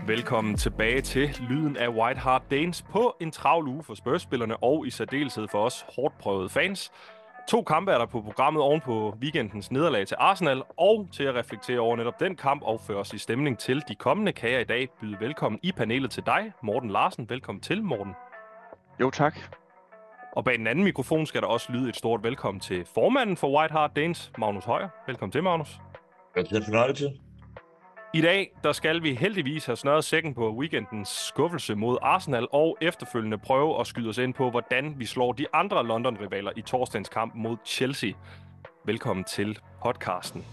Velkommen tilbage til Lyden af White Hart Danes på en travl uge for Spurs-spillerne og i særdeleshed for os hårdt prøvede fans. 2 kampe er der på programmet oven på weekendens nederlag til Arsenal, og til at reflektere over netop den kamp og føre os i stemning til de kommende kan jeg i dag byde velkommen i panelet til dig, Morten Larsen. Velkommen til, Morten. Jo, tak. Og bag den anden mikrofon skal der også lyde et stort velkommen til formanden for White Hart Danes, Magnus Højer. Velkommen til, Magnus. Det er en fornøjelse. I dag der skal vi heldigvis have snøret sækken på weekendens skuffelse mod Arsenal og efterfølgende prøve at skyde os ind på, hvordan vi slår de andre London-rivaler i torsdagens kamp mod Chelsea. Velkommen til podcasten.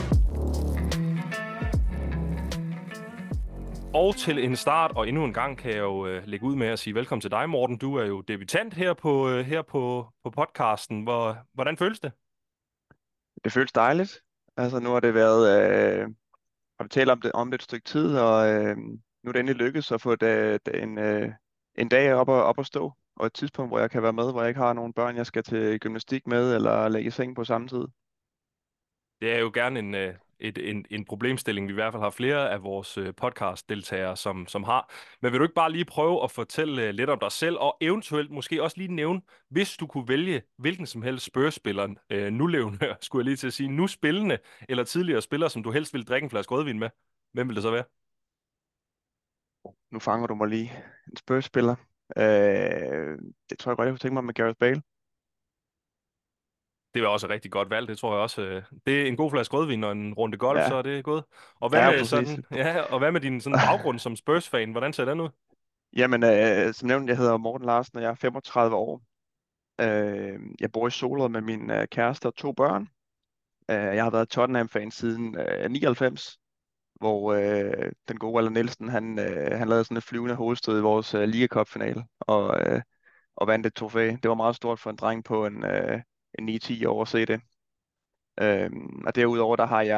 Og til en start, og endnu en gang kan jeg jo lægge ud med at sige velkommen til dig, Morten. Du er jo debutant her på podcasten. Hvordan føles det? Det føles dejligt. Altså, nu har det været... har vi talt om det et stykke tid, og nu er det endelig lykkedes at få en dag op at stå, og et tidspunkt, hvor jeg kan være med, hvor jeg ikke har nogen børn, jeg skal til gymnastik med, eller lægge i seng på samme tid. Det er jo gerne en problemstilling, vi i hvert fald har flere af vores podcast-deltagere, som har. Men vil du ikke bare lige prøve at fortælle lidt om dig selv, og eventuelt måske også lige nævne, hvis du kunne vælge hvilken som helst Spurs-spiller, nulevende, skulle jeg lige til at sige, nu spillende, eller tidligere spiller, som du helst ville drikke en flaske rødvin med, hvem vil det så være? Nu fanger du mig lige. En Spurs-spiller. Det tror jeg godt, jeg kunne tænke mig med Gareth Bale. Det er også et rigtig godt valg, det tror jeg også. Det er en god flaske rødvin og en runde golf, så Ja, er det godt. Og hvad ja, med præcis. sådan, ja, og hvad med din sådan baggrund som Spurs-fan? Hvordan ser den ud? Jamen, som nævnt, jeg hedder Morten Larsen, og jeg er 35 år. Jeg bor i Solrød med min kæreste og 2 børn. Jeg har været Tottenham-fan siden 99, hvor den gode Allan Nielsen, han lavede sådan et flyvende hovedstød i vores Liga Cup-finale, og vandt et trofæ. Det var meget stort for en dreng på en 9-10 år at se det. Og derudover,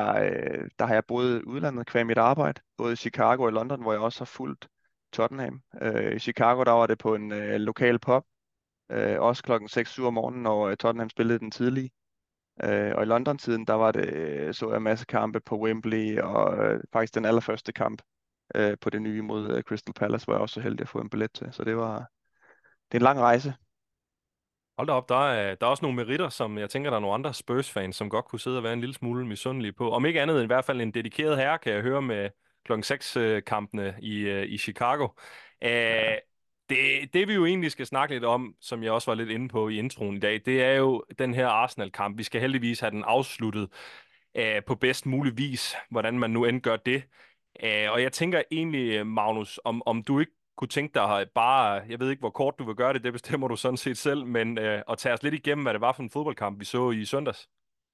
der har jeg boet i udlandet kvæg mit arbejde, både i Chicago og i London, hvor jeg også har fulgt Tottenham. I Chicago, der var det på en lokal pub, også klokken 6-7 om morgenen, når Tottenham spillede den tidlige. Og i London-tiden, der var det, så jeg en masse kampe på Wembley, og faktisk den allerførste kamp på det nye mod Crystal Palace, var jeg også så heldig at få en billet til. Så det er en lang rejse. Hold da op, der er også nogle meritter, som jeg tænker, der er nogle andre Spurs-fans, som godt kunne sidde og være en lille smule misundelige på. Om ikke andet end i hvert fald en dedikeret herre, kan jeg høre med klokken 6-kampene i Chicago. Ja. Æh, det vi jo egentlig skal snakke lidt om, som jeg også var lidt inde på i introen i dag, det er jo den her Arsenal-kamp. Vi skal heldigvis have den afsluttet på bedst mulig vis, hvordan man nu end gør det. Og jeg tænker egentlig, Magnus, om du ikke kunne tænke dig bare, jeg ved ikke, hvor kort du vil gøre det, det bestemmer du sådan set selv, men at tage os lidt igennem, hvad det var for en fodboldkamp, vi så i søndags.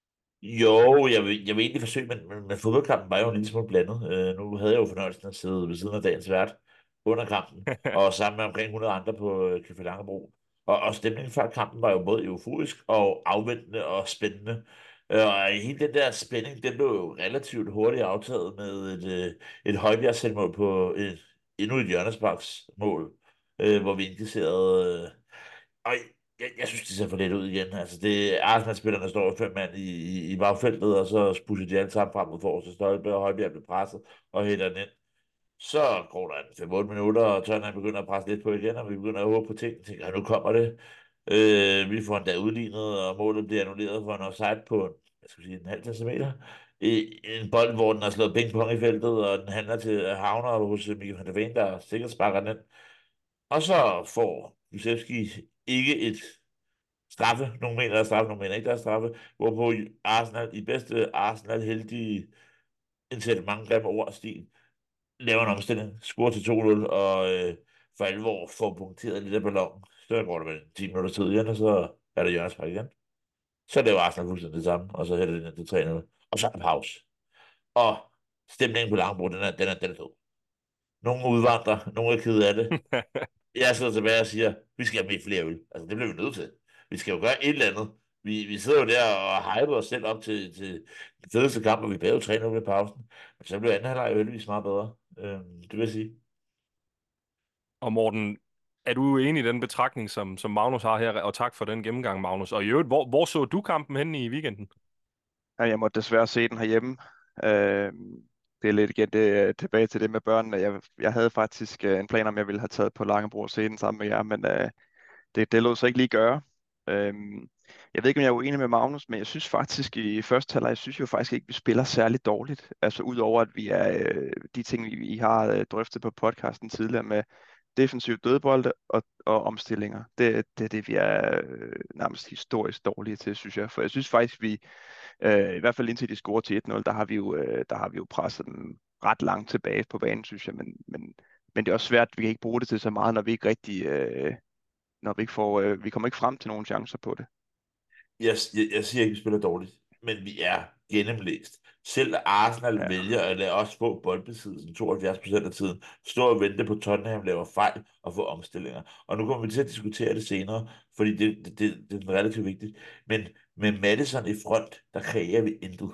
Jo, jeg vil egentlig forsøge, men fodboldkampen var jo en lille smule blandet. Nu havde jeg jo fornøjelsen at sidde ved siden af dagens vært under kampen, og sammen med omkring 100 andre på Café Langebro. Og stemningen før kampen var jo både euforisk og afventende og spændende. Og hele den der spænding, den blev jo relativt hurtigt aftaget med et højbjergsselvmål på endnu et hjørnesparksmål, hvor vi indkasserede. Og jeg synes, det ser for lidt ud igen. Altså, det Arsenal-spillerne står 5 mand i bagfeltet, og så pusher de alle sammen frem mod forreste stolpe, og Højbjerg bliver presset og hælder den ind. Så går der en 5-8 minutter, og Tottenham begynder at presse lidt på igen, og vi begynder at håbe på ting. Tænker, nu kommer det. Vi får endda udlignet, og målet bliver annulleret for en offside på, hvad skal vi sige, en halv centimeter. En bold, hvor den har slået ping-pong i feltet, og den handler til havner hos Mikkel van der Ven, der sikkert sparker den ind. Og så får Kulusevski ikke et straffe. Nogle mener, der er straffe, nogle mener ikke, der er straffe. Hvorpå Arsenal, i bedste Arsenal heldige, indsætter mange grimme ord og stil, laver en omstilling, scorer til 2-0, og for alvor får punkteret lidt af ballonen. Så går der vel 10 minutter tid igen, og så er der Jørgens igen. Så laver Arsenal fuldstændig det samme, og så hælder det ind til 3-0. Og så er der pause. Og stemningen på Langebro, den er død. Nogle udvandrer, nogle er kede af det. Jeg sidder tilbage og siger, vi skal have med flere øl. Altså, det bliver vi nødt til. Vi skal jo gøre et eller andet. Vi sidder jo der og hyper os selv op til den fedeste kamp, og vi bærer jo 3-0 ved pausen. Men så blev anden halvleg jo heldigvis meget bedre. Det vil jeg sige. Og Morten, er du enig i den betragtning, som Magnus har her, og tak for den gennemgang, Magnus. Og i øvrigt, hvor så du kampen henne i weekenden? Ja, jeg måtte desværre se den herhjemme. Øh, det er lidt igen tilbage til det med børnene. Jeg havde faktisk en plan om, jeg ville have taget på Langebro scenen sammen med jer, men det lod sig ikke lige gøre. Jeg ved ikke, om jeg er uenig med Magnus, men jeg synes faktisk i første halvleg, jeg synes jo faktisk ikke, vi spiller særlig dårligt. Altså udover at vi er de ting, I har drøftet på podcasten tidligere med defensiv dødbolde og omstillinger. Det er det, vi er nærmest historisk dårlige til, synes jeg. For jeg synes faktisk, vi i hvert fald indtil de scorer til 1-0, der har vi jo presset dem ret langt tilbage på banen, synes jeg. Men det er også svært, vi kan ikke bruge det til så meget, når vi ikke rigtig, når vi ikke får, vi kommer ikke frem til nogle chancer på det. Jeg siger ikke, at vi spiller dårligt, men vi er gennemlæst. Selv Arsenal Ja. vælger at lade os få boldbesiddelsen 72% af tiden, stå og vente på Tottenham laver fejl og få omstillinger. Og nu kommer vi til at diskutere det senere, fordi det er relativt vigtigt. Men med Maddison i front, der kreerer vi intet.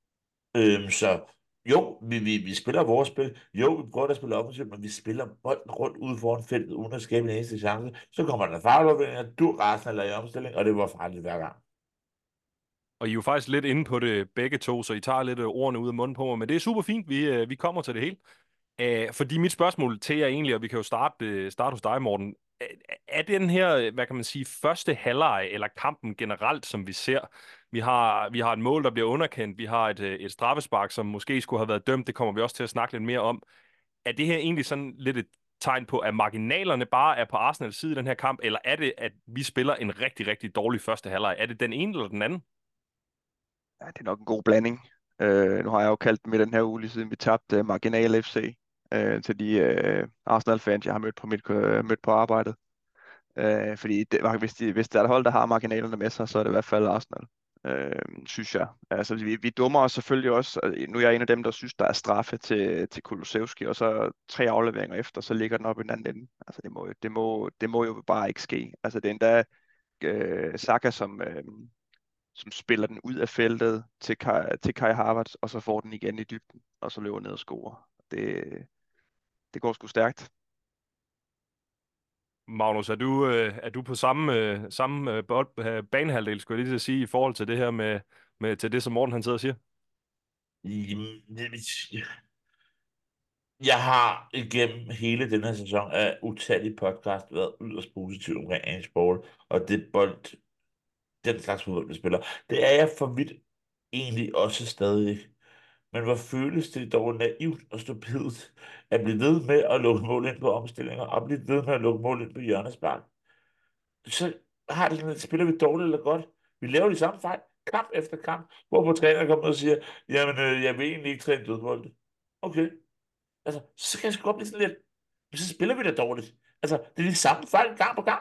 Så jo, vi spiller vores spil. Jo, vi prøver at spille offensivt, men vi spiller bolden rundt ude foran feltet, uden at skabe en eneste chance. Så kommer der farveafleveringer, du Arsenal er i omstilling, og det var farligt hver gang. Og I er jo faktisk lidt inde på det begge to, så I tager lidt ordene ud af munden på mig, men det er super fint, vi kommer til det hele. Fordi mit spørgsmål til jer egentlig, og vi kan jo starte hos dig, Morten, er den her, hvad kan man sige, første halvleg eller kampen generelt, som vi ser, vi har et mål, der bliver underkendt, vi har et straffespark, som måske skulle have været dømt, det kommer vi også til at snakke lidt mere om. Er det her egentlig sådan lidt et tegn på, at marginalerne bare er på Arsenals side i den her kamp, eller er det, at vi spiller en rigtig, rigtig dårlig første halvleg? Er det den ene eller den anden? Ja, det er nok en god blanding. Nu har jeg jo kaldt dem i den her uge, lige siden vi tabte Marginal FC til de Arsenal-fans, jeg har mødt på arbejdet. Fordi hvis der er et hold, der har marginalerne med sig, så er det i hvert fald Arsenal, synes jeg. Altså, vi dummer os selvfølgelig også. Nu er jeg en af dem, der synes, der er straffe til Kulusevski, og så 3 afleveringer efter, så ligger den op i den anden ende. Altså, det må jo bare ikke ske. Altså, det er endda Saka, som spiller den ud af feltet til Kai Havertz, og så får den igen i dybden, og så løber ned og scorer. Det går sgu stærkt. Magnus, er du på samme banehalvdel, skulle jeg lige til at sige, i forhold til det her til det, som Morten han sidder og siger? Jamen, jeg har igennem hele den her sæson af utallige podcast været yderst positiv omkring Ange Paul, og det bold, den slags fodbold, vi spiller. Det er jeg for vidt egentlig også stadig. Men hvor føles det dog naivt og stupidt at blive ved med at lukke mål ind på omstillinger, og blive ved med at lukke mål ind på hjørnespark. Så har det sådan, at spiller vi dårligt eller godt. Vi laver de samme fejl, kamp efter kamp, hvorpå træneren kommer ud og siger, jamen, jeg vil egentlig ikke træne dødbold. Okay, altså, så kan jeg sgu godt blive sådan lidt, men så spiller vi da dårligt. Altså, det er de samme fejl gang på gang.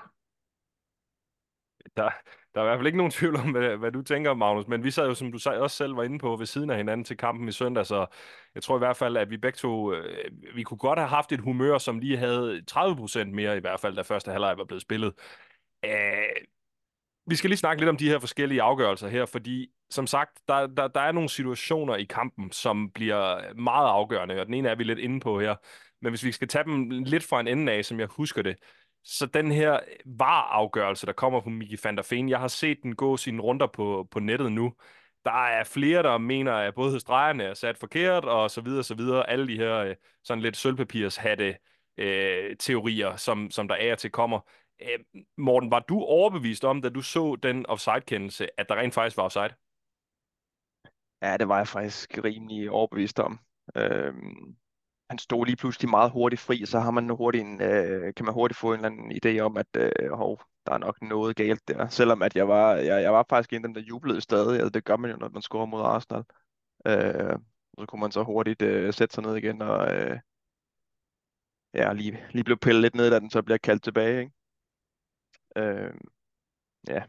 Der, der er i hvert fald ikke nogen tvivl om, hvad du tænker, Magnus, men vi sad jo, som du også selv var inde på, ved siden af hinanden til kampen i søndag, så jeg tror i hvert fald, at vi begge to, vi kunne godt have haft et humør, som lige havde 30% mere i hvert fald, da første halvleg var blevet spillet. Æh, Vi skal lige snakke lidt om de her forskellige afgørelser her, fordi som sagt, der er nogle situationer i kampen, som bliver meget afgørende, og den ene er vi lidt inde på her. Men hvis vi skal tage dem lidt fra en ende af, som jeg husker det, så den her VAR-afgørelse, der kommer på Miki van der Feen, jeg har set den gå sine runder på nettet nu. Der er flere, der mener, at både stregerne er sat forkert, og så videre, så videre. Alle de her sådan lidt sølvpapirshatte teorier, som der af og til kommer. Morten, var du overbevist om, da du så den offside-kendelse, at der rent faktisk var offside? Ja, det var jeg faktisk rimelig overbevist om. Han stod lige pludselig meget hurtigt fri, og så har man kan man hurtigt få en eller anden idé om, at der er nok noget galt der. Selvom at jeg var faktisk en af dem, der jublede stadig. Altså, det gør man jo, når man scorer mod Arsenal. Og så kunne man så hurtigt sætte sig ned igen og ja, lige blev pillet lidt ned, da den så bliver kaldt tilbage, ikke? Øh, ja.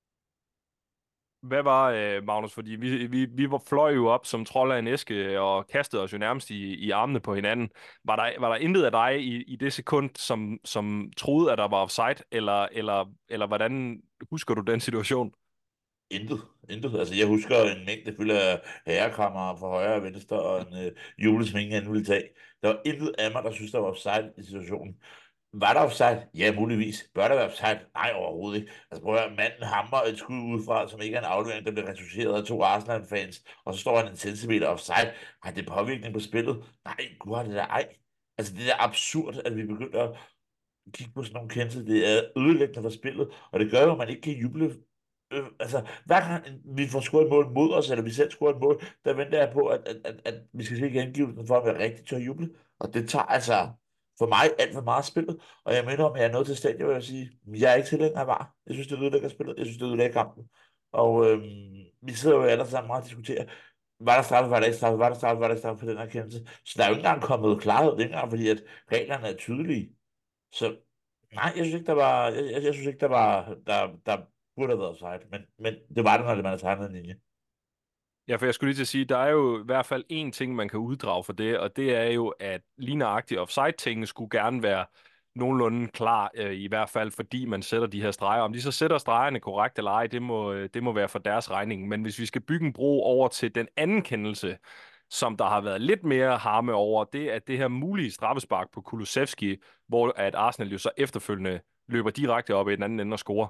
Hvad var, Magnus, fordi fløj jo op som trold af en æske og kastede os jo nærmest i armene på hinanden. Var der intet af dig i det sekund, som troede, at der var offside, eller hvordan husker du den situation? Intet, intet. Altså, jeg husker en mængde fyldt af herrekrammer fra højre og venstre, og en julesving, han ville tage. Der var intet af mig, der synes, der var offside i situationen. Var der offside? Ja, muligvis. Bør der være offside? Nej, overhovedet ikke. Altså prøv at høre, manden hammer et skud udefra, som ikke er en aflevering, der bliver retuscheret af to Arsenal-fans, og så står han en centimeter offside. Har det påvirkning på spillet? Nej, gud har det der ej. Altså det er absurd, at vi begynder at kigge på sådan nogle kendelser. Det er ødelæggende for spillet, og det gør jo, at man ikke kan juble. Altså, hver gang vi får scoret et mål mod os, eller vi selv scorer et mål, der venter jeg på, at vi skal se gengivelsen for at være rigtig til at juble. Og det tager altså for mig alt for meget spillet. Og jeg mener, om jeg er nået til stadion, hvor jeg vil sige, jeg er ikke tilhænger af VAR. Jeg synes, det ødelægger spillet. Jeg synes, det ødelægger kampen. Og vi sidder jo alle sammen meget og diskuterer, var der straffe, var der ikke straffe, var der straffe, var der ikke straffe for den her kendelse. Så der er jo ikke engang kommet klarhed. Det er ikke engang fordi, at reglerne er tydelige. Så nej, jeg synes ikke, jeg synes ikke, der burde have været offside, men det var det, når man har tegnet en linje. Ja, for jeg skulle lige til at sige, der er jo i hvert fald én ting, man kan uddrage for det, og det er jo, at lige nøjagtigt offside-tingene skulle gerne være nogenlunde klar, i hvert fald fordi man sætter de her streger. Om de så sætter stregerne korrekt eller ej, det må være for deres regning. Men hvis vi skal bygge en bro over til den anden kendelse, som der har været lidt mere harme over, det er det her mulige straffespark på Kulusevski, hvor at Arsenal jo så efterfølgende løber direkte op i den anden ende og scorer.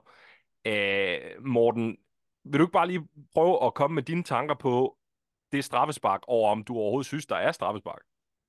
Morten, vil du ikke bare lige prøve at komme med dine tanker på det straffespark, og om du overhovedet synes, der er straffespark?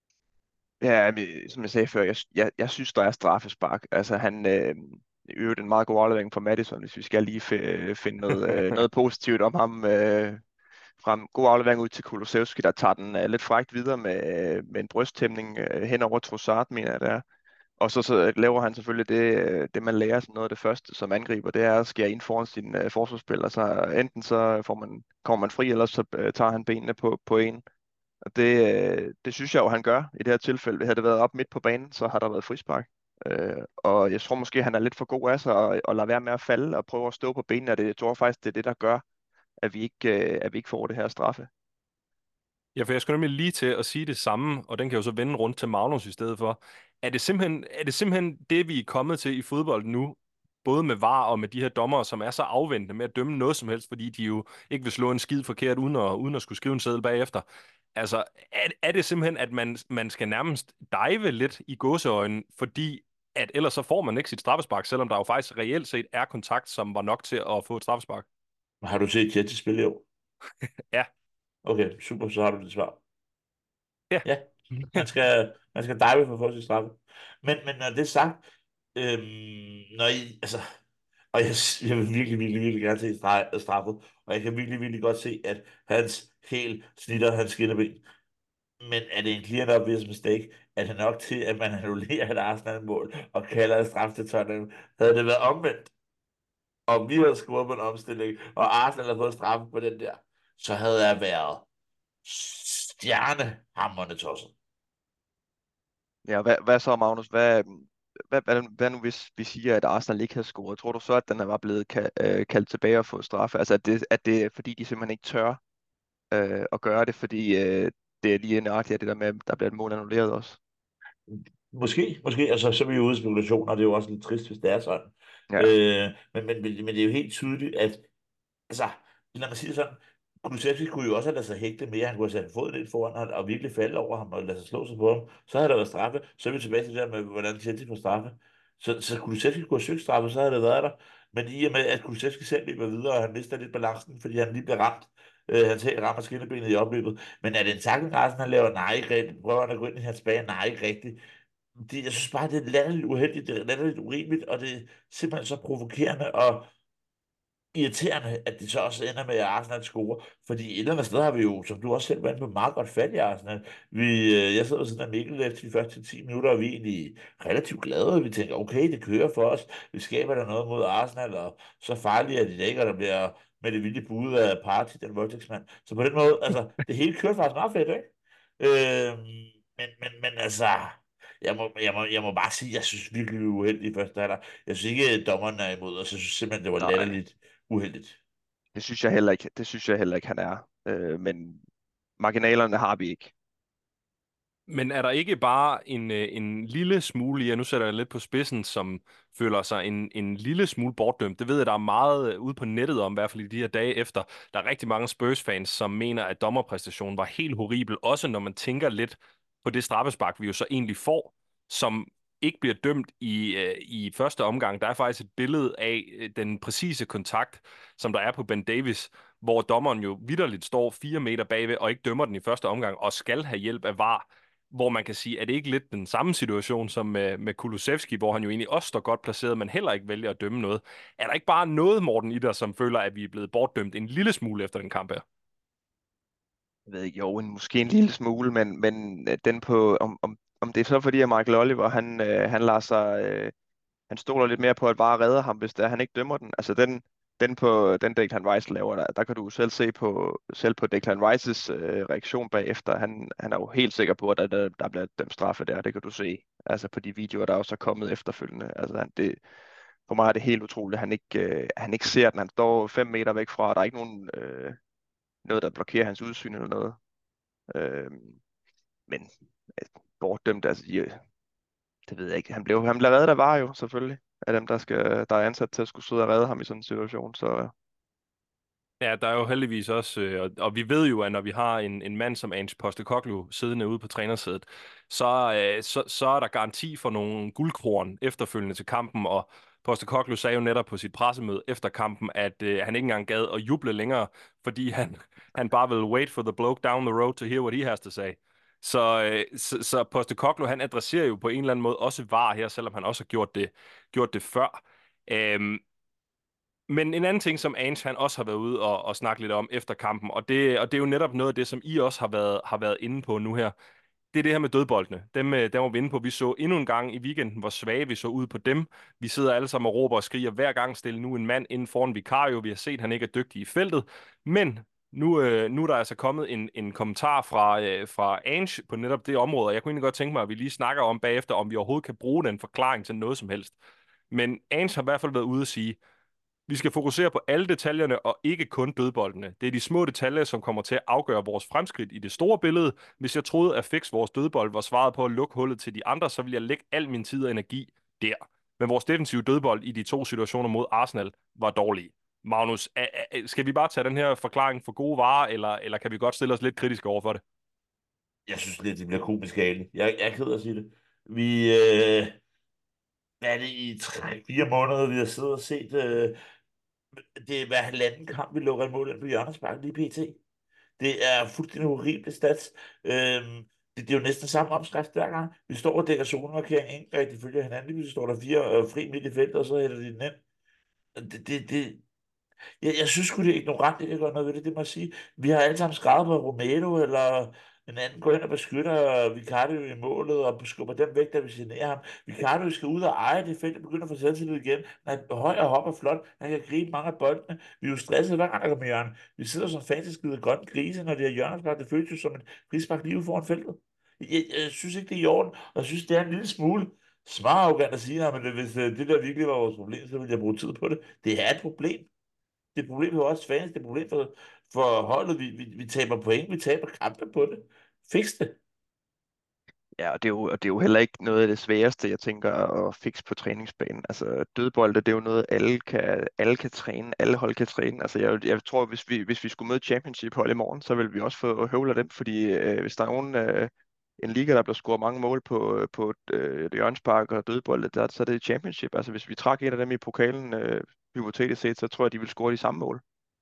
Ja, men, som jeg sagde før, jeg synes, der er straffespark. Altså, han i øvrigt en meget god aflevering fra Maddison, hvis vi skal lige finde noget positivt om ham. Fra en god aflevering ud til Kulusevski, der tager den lidt frækt videre med en brysttæmning hen over Trossard, mener jeg det er. Og så laver han selvfølgelig det, man lærer som noget af det første som angriber, det er at skære ind foran sin forsvarsspiller. Så enten så kommer man fri, eller så tager han benene på en. Og det synes jeg jo, han gør i det her tilfælde. Havde det været op midt på banen, så har der været frispark. Og jeg tror måske, han er lidt for god af sig og lader være med at falde og prøve at stå på benene. Jeg tror faktisk, det er det, der gør, at vi ikke får det her straffe. Ja, for jeg skulle nemlig lige til at sige det samme, og den kan jo så vende rundt til Magnus i stedet for. Er det simpelthen det, vi er kommet til i fodbold nu, både med VAR og med de her dommere, som er så afventende med at dømme noget som helst, fordi de jo ikke vil slå en skid forkert uden at skulle skrive en seddel bagefter? Altså, er det simpelthen, at man skal nærmest dive lidt i gåseøjne, fordi at ellers så får man ikke sit straffespark, selvom der jo faktisk reelt set er kontakt, som var nok til at få et straffespark? Har du set Jets spille i år? Ja. Okay, super, så har du det svar. Ja. Ja, man skal dive for at få sit straffe. Men når det er sagt, når I, altså, og jeg vil virkelig, virkelig, virkelig gerne se straffet, og jeg kan virkelig, virkelig godt se, at hans helt snitter hans skinneben. Men er det en clear and obvious mistake? Er det nok til, at man annullerer et Arsenal-mål og kalder det straf til Tottenham? Havde det været omvendt, og vi havde scoret på en omstilling, og Arsenal havde fået straffe på den der, så havde jeg været stjernehamrende tosset. Ja, hvad så, Magnus? Hvad nu, hvis vi siger, at Arsenal ikke havde scoret? Tror du så, at den var blevet kaldt tilbage og fået straffe? Altså, at det er, fordi de simpelthen ikke tør at gøre det, fordi det er lige nøjagtigt det der med, at der bliver et mål annulleret også? Måske, altså så er vi jo ude i spekulationer, og det er jo også lidt trist, hvis det er sådan. Ja. Men det er jo helt tydeligt, at altså, lad mig sige det sådan, Kulusevski kunne jo også have ladet sig hægte mere, han kunne have sat foden lidt foran og virkelig falde over ham og lade sig slå sig på ham. Så havde der været straffe. Så er vi tilbage til det der med, hvordan Chelsea får straffe. Så Kulusevski kunne have søgt straffe, så havde det været der. Men i og med, at Kulusevski selv løber videre, og han mister lidt balancen, fordi han lige bliver ramt, han selv rammer skinnebenet i opløbet. Men er det en tackling, han laver? Nej, ikke rigtigt. Prøver han at gå ind i hans bane? Nej, ikke rigtigt. Jeg synes bare, det er latterligt uheldigt, det er latterligt urimeligt, og det er simpelthen så provokerende, og irriterende, at det så også ender med, at Arsenal scorer. Fordi et eller andet sted har vi jo, som du også selv var inde på, meget godt fat i Arsenal. Jeg sidder ved siden af Mikkel efter de første 10 minutter, og vi er egentlig relativt glade. Vi tænker, okay, det kører for os. Vi skaber der noget mod Arsenal, og så farlige er de da ikke, og der bliver med det vilde bud af Party, den voldtægtsmand. Så på den måde, altså, det hele kører faktisk meget fedt, ikke? Men altså, jeg må bare sige, jeg synes virkelig, vi er uheldige i første halvleg. Jeg synes ikke, at dommeren er imod os. Jeg synes simpelthen, det var Nej, latterligt uheldigt. det synes jeg heller ikke. Det synes jeg heller ikke, han er. Men marginalerne har vi ikke. Men er der ikke bare en lille smule, ja, nu sætter jeg lidt på spidsen, som føler sig en lille smule bortdømt? Det ved jeg, der er meget ude på nettet om, i hvert fald i de her dage efter. Der er rigtig mange Spurs-fans, som mener, at dommerpræstationen var helt horribel, også når man tænker lidt på det straffespark, vi jo så egentlig får, som ikke bliver dømt i første omgang. Der er faktisk et billede af den præcise kontakt, som der er på Ben Davis, hvor dommeren jo vitterligt står 4 meter bagved og ikke dømmer den i første omgang, og skal have hjælp af VAR, hvor man kan sige, at det ikke lidt den samme situation som med Kulusevski, hvor han jo egentlig også står godt placeret, men heller ikke vælger at dømme noget. Er der ikke bare noget, Morten, i dig, som føler, at vi er blevet bortdømt en lille smule efter den kamp her? Jeg ved ikke, jo, måske en lille smule, men den på, om det er så fordi, at Michael Oliver, han lader sig, han stoler lidt mere på, at VAR redder ham, hvis det er, han ikke dømmer den. Altså den på den Declan Rice laver, der kan du selv på Declan Rices reaktion bagefter. Han er jo helt sikker på, at der bliver dømt straffe der. Det kan du se. Altså på de videoer, der også er kommet efterfølgende. Altså for mig er det helt utroligt, at han ikke ser den. Han står 5 meter væk fra, og der er ikke noget, der blokerer hans udsyn eller noget. Øh, men bortdømt, altså, det ved jeg ikke. Han blev reddet af VAR jo, selvfølgelig. Af dem, der er ansat til at skulle sidde og redde ham i sådan en situation. Så Ja, der er jo heldigvis også, og vi ved jo, at når vi har en mand som Ange Postecoglou siddende ude på trænersædet, så er der garanti for nogle guldkorn efterfølgende til kampen, og Postecoglou sagde jo netop på sit pressemøde efter kampen, at han ikke engang gad at juble længere, fordi han bare ville wait for the bloke down the road to hear what he has to say. Så Postecoglou, han adresserer jo på en eller anden måde også VAR her, selvom han også har gjort det før. Men en anden ting, som Ange han også har været ude og snakke lidt om efter kampen, og det er jo netop noget af det, som I også har været inde på nu her, det er det her med dødboldene. Dem var vi inde på. Vi så endnu en gang i weekenden, hvor svage vi så ud på dem. Vi sidder alle sammen og råber og skriger hver gang, stille nu en mand inden foran Vicario. Vi har set, at han ikke er dygtig i feltet. Men nu er der altså kommet en kommentar fra Ange på netop det område, og jeg kunne egentlig godt tænke mig, at vi lige snakker om bagefter, om vi overhovedet kan bruge den forklaring til noget som helst. Men Ange har i hvert fald været ude at sige, vi skal fokusere på alle detaljerne og ikke kun dødboldene. Det er de små detaljer, som kommer til at afgøre vores fremskridt i det store billede. Hvis jeg troede, at fikse vores dødbold var svaret på at lukke hullet til de andre, så ville jeg lægge al min tid og energi der. Men vores defensive dødbold i de 2 situationer mod Arsenal var dårlige. Magnus, skal vi bare tage den her forklaring for gode varer, eller kan vi godt stille os lidt kritisk over for det? Jeg synes lidt, det bliver komisk galt. Jeg er ked af at sige det. Vi, hvad er det i 3-4 måneder, vi har siddet og set, det er hver halvanden kamp, vi lukker et mål ind på hjørnespark lige pt. Det er fuldstændig horribelt stats. Det er jo næsten samme opskrift hver gang. Vi står og dækker zonemarkering, ikke rigtig følger hinanden. Vi står der 4 fri midt i feltet, og så hælder de den ind. Jeg synes sgu, det er ignorant, det kan gøre noget ved det, det må jeg sige. Vi har alle sammen skrevet på Romero, eller en anden går ind og beskytter Vicario i målet, og skubber dem væk, der vil genere ham. Vicario skal ud og eje det felt, og begynde at få selvtillid igen. Han er høj og hopper flot, han kan gribe mange af boldene. Vi er jo stresset hver gang, der kommer hjørne. Vi sidder som fantasy skide grønne grise, når det er hjørnespark. Det føles jo som en frispark lige ude foran feltet. Jeg synes ikke, det er i orden, og jeg synes, det er en lille smule smart arrogant at sige, at hvis det der virkelig var vores problem, så ville jeg bruge tid på det. Det er et problem. Det er et problem for os fans, det er et problem for holdet. Vi taber point, vi taber kampe på det. Fix det. ja, og det er jo heller ikke noget af det sværeste, jeg tænker, at fikse på træningsbanen. Altså dødbolde, det er jo noget, alle kan træne, alle hold kan træne. Altså jeg tror, hvis vi skulle møde Championship hold i morgen, så vil vi også få høvl af dem, fordi hvis der er en liga, der bliver scoret mange mål på et hjørnespark og dødbolde, så er det Championship. Altså hvis vi trak en af dem i pokalen, hypotetisk set, så tror jeg, de vil score de samme mål.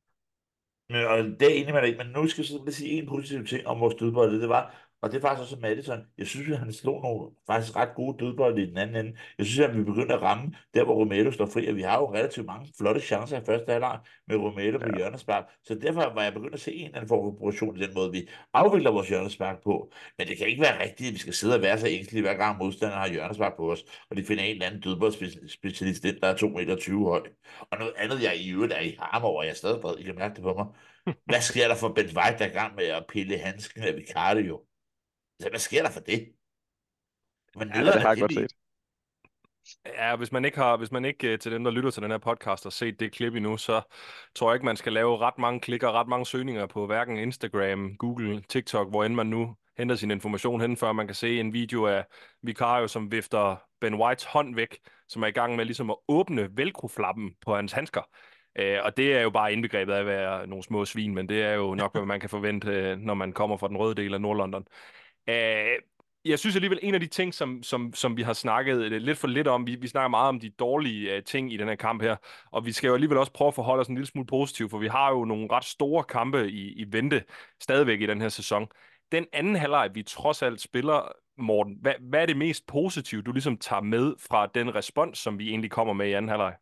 Og det er enig med dig, men nu skal jeg simpelthen sige en positiv ting om vores dødbold. Det var, og det er faktisk også Madison. Jeg synes, at han slog nogle faktisk ret gode dødbolde i den anden ende. Jeg synes, at vi begynder at ramme der, hvor Romero står fri, og vi har jo relativt mange flotte chancer i første halvleg med Romero på Ja. hjørnespark. Så derfor var jeg begyndt at se en eller anden form for progression i den måde, vi afvikler vores hjørnespark på. Men det kan ikke være rigtigt, at vi skal sidde og være så ængstelige, hver gang modstanderen har hjørnespark på os, og de finder en eller anden dødboldspecialist ind, der er 2,20 meter høj. Og noget andet, jeg i øvrigt er i harm over, jeg er stadig vred, I kan mærke det på mig. Hvad sker der for Ben White, der er i gang med at pille handsken af Vicario? Altså, hvad sker der for det? Hvad Ja, nederen det har er jeg det godt lige? set. Ja, hvis man ikke til dem, der lytter til den her podcast, har set det klip endnu, så tror jeg ikke, man skal lave ret mange klikker, ret mange søgninger på hverken Instagram, Google, TikTok, hvor end man nu henter sin information hen, før man kan se en video af Vicario, som vifter Ben Whites hånd væk, som er i gang med ligesom at åbne velcro-flappen på hans handsker. Og det er jo bare indbegrebet af at være nogle små svin, men det er jo nok, hvad man kan forvente, når man kommer fra den røde del af Nordlondon. Øh, Jeg synes alligevel, en af de ting, som vi har snakket lidt for lidt om, vi snakker meget om de dårlige ting i den her kamp her, og vi skal jo alligevel også prøve at forholde os en lille smule positivt, for vi har jo nogle ret store kampe i vente stadigvæk i den her sæson. Den anden halvleg, vi trods alt spiller, Morten, hvad er det mest positive, du ligesom tager med fra den respons, som vi egentlig kommer med i anden halvleg?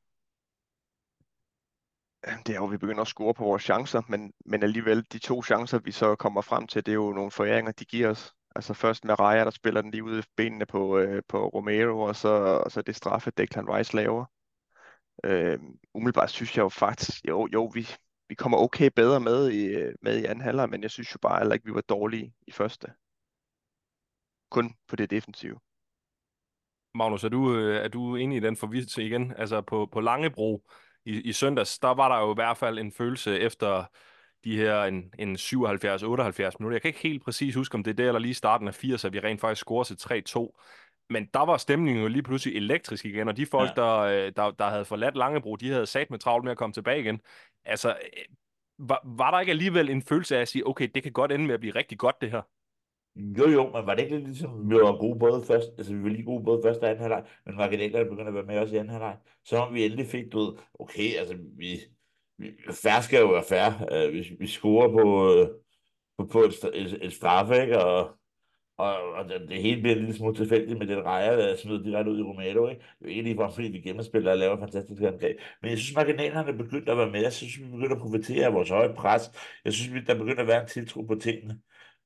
Det er jo, at vi begynder at score på vores chancer, men alligevel de to chancer, vi så kommer frem til, det er jo nogle foræringer, de giver os. Altså først med Raja, der spiller den lige ud i benene på Romero, og så det straffe, Declan Rice laver. Umiddelbart synes jeg jo faktisk, jo, vi kommer okay bedre med i anden halvleg, men jeg synes jo bare heller ikke, vi var dårlige i første. Kun på det defensive. Magnus, er du enig i den forvisse igen? Altså på Langebro i søndags, der var der jo i hvert fald en følelse efter de her en 77-78 minutter. Jeg kan ikke helt præcis huske, om det er der eller lige i starten af 80, at vi rent faktisk scorede til 3-2. Men der var stemningen jo lige pludselig elektrisk igen, og de folk, Ja. der havde forladt Langebro, de havde sat med travlt med at komme tilbage igen. Altså, var der ikke alligevel en følelse af at sige, okay, det kan godt ende med at blive rigtig godt, det her? Jo, men var det ikke lidt ligesom, vi var gode både først, altså vi var lige gode både første og anden halvleg, men marginalerne begyndte at være med os i anden halvleg, så om vi endelig fik, du ved, okay, altså fair skal jo være fair, vi scorer på et straffe, ikke, og det hele bliver en lille smule tilfældigt med den rejer, der smider direkte ud i Romero, ikke? Det er jo ikke ligefrem, fordi vi gennemspiller og laver fantastisk angreb. Men jeg synes, marginalerne er begyndt at være med. Jeg synes, vi begynder at profitere af vores høje pres. Jeg synes, der begynder at være en tiltro på tingene.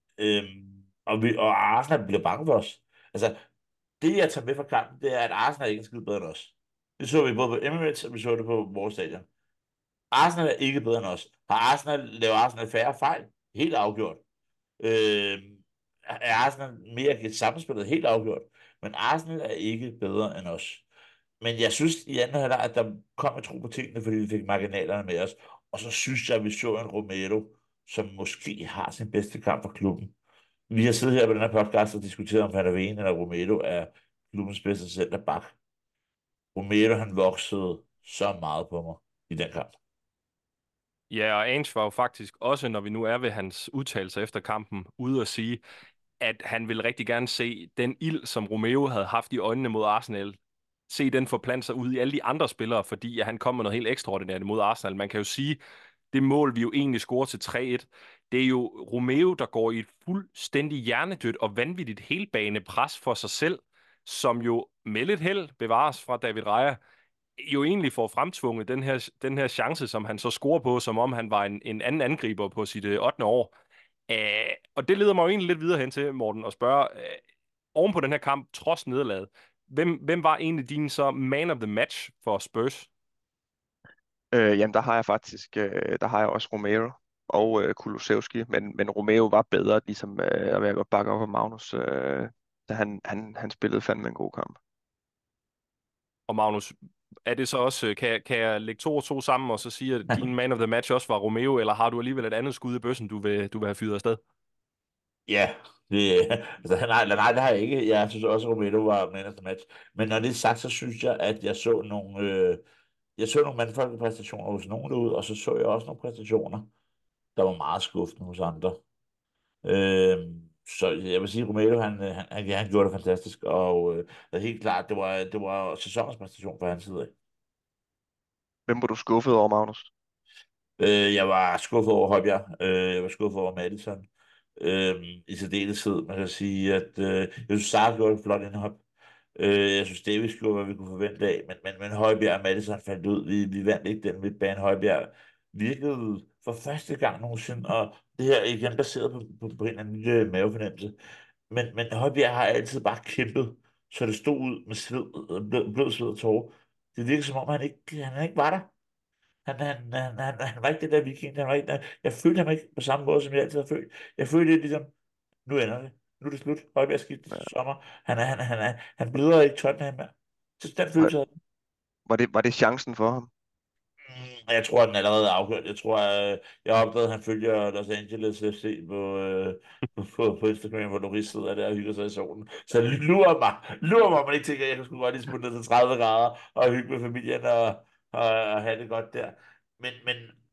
Og Arsenal bliver bange for os. Altså, det jeg tager med fra kampen, det er, at Arsenal ikke er skide bedre end os. Det så vi både på Emirates, og vi så det på vores stadion. Arsenal er ikke bedre end os. Laver Arsenal færre fejl? Helt afgjort. Øh, er Arsenal mere sammenspillet? Helt afgjort. Men Arsenal er ikke bedre end os. Men jeg synes i anden halvleg, at der kom en tro på tingene, fordi vi fik marginalerne med os. Og så synes jeg, at vi så en Romero, som måske har sin bedste kamp for klubben. Vi har siddet her på den her podcast og diskuteret, om Van der Ven eller Romero er klubbens bedste centerback. Romero, han voksede så meget på mig i den kamp. Ja, og Ange var jo faktisk også, når vi nu er ved hans udtalelser efter kampen, ude at sige, at han ville rigtig gerne se den ild, som Romeo havde haft i øjnene mod Arsenal, se den forplante sig ud i alle de andre spillere, fordi at han kom med noget helt ekstraordinært mod Arsenal. Man kan jo sige, det mål, vi jo egentlig scorer til 3-1, det er jo Romeo, der går i et fuldstændig hjernedødt og vanvittigt helbane pres for sig selv, som jo med lidt held bevares fra David Raya, jo egentlig får fremtvunget den her chance, som han så scorer på, som om han var en anden angriber på sit 8. år. Og det leder mig jo egentlig lidt videre hen til, Morten, og spørge, oven på den her kamp, trods nederlaget, hvem var egentlig din så man of the match for Spurs? Jamen, der har jeg også Romero og Kulusevski, men Romero var bedre, ligesom, jeg vil godt bakke op af Magnus, så han spillede fandme en god kamp. Og Magnus, er det så også, kan jeg lægge 2 og 2 sammen og så sige, at din man of the match også var Romeo, eller har du alligevel et andet skud i bøssen, du vil have fyret afsted? Ja, altså, nej, det har jeg ikke. Jeg synes også, at Romero var man of the match. Men når det er sagt, så synes jeg, at jeg så nogle mandfolkepræstationer hos nogen derude, og så jeg også nogle præstationer, der var meget skuffende hos andre. Øh, så jeg vil sige, at Romero, han gjorde det fantastisk, og det er helt klart, det var sæsonens præstation fra hans side af. Hvem var du skuffet over, Magnus? Jeg var skuffet over Højbjerg. Jeg var skuffet over Madison. I særdeleshed, man kan sige, at jeg synes, Sarr gjorde et flot indhop. Jeg synes, Davis gjorde, hvad vi kunne forvente af, men Højbjerg og Madison faldt ud. Vi vandt ikke den midtbane. Højbjerg virkede for første gang nogensinde, og det her er igen baseret på en eller anden lille mavefornemmelse. Men Højbjerg har altid bare kæmpet, så det stod ud med sved, blød sved og tårer. Det virker som om, han ikke var der. Han var ikke det der viking. Han var ikke der. Jeg følte ham ikke på samme måde, som jeg altid har følt. Jeg følte lidt ligesom, nu ender det. Nu er det slut. Højbjerg skidt til sommer. Han bløder ikke Tottenham mere. Så den Var, følelse havde jeg. var det chancen for ham? Jeg tror, at den allerede er afgjort. Jeg tror, jeg har opdaget, at han følger Los Angeles FC på Instagram, hvor Loris sidder der og hygger sig i solen. Så lurer mig, om man ikke tænker, at jeg kan sgu godt lige smutte ned til 30 grader og hygge med familien og have det godt der. Men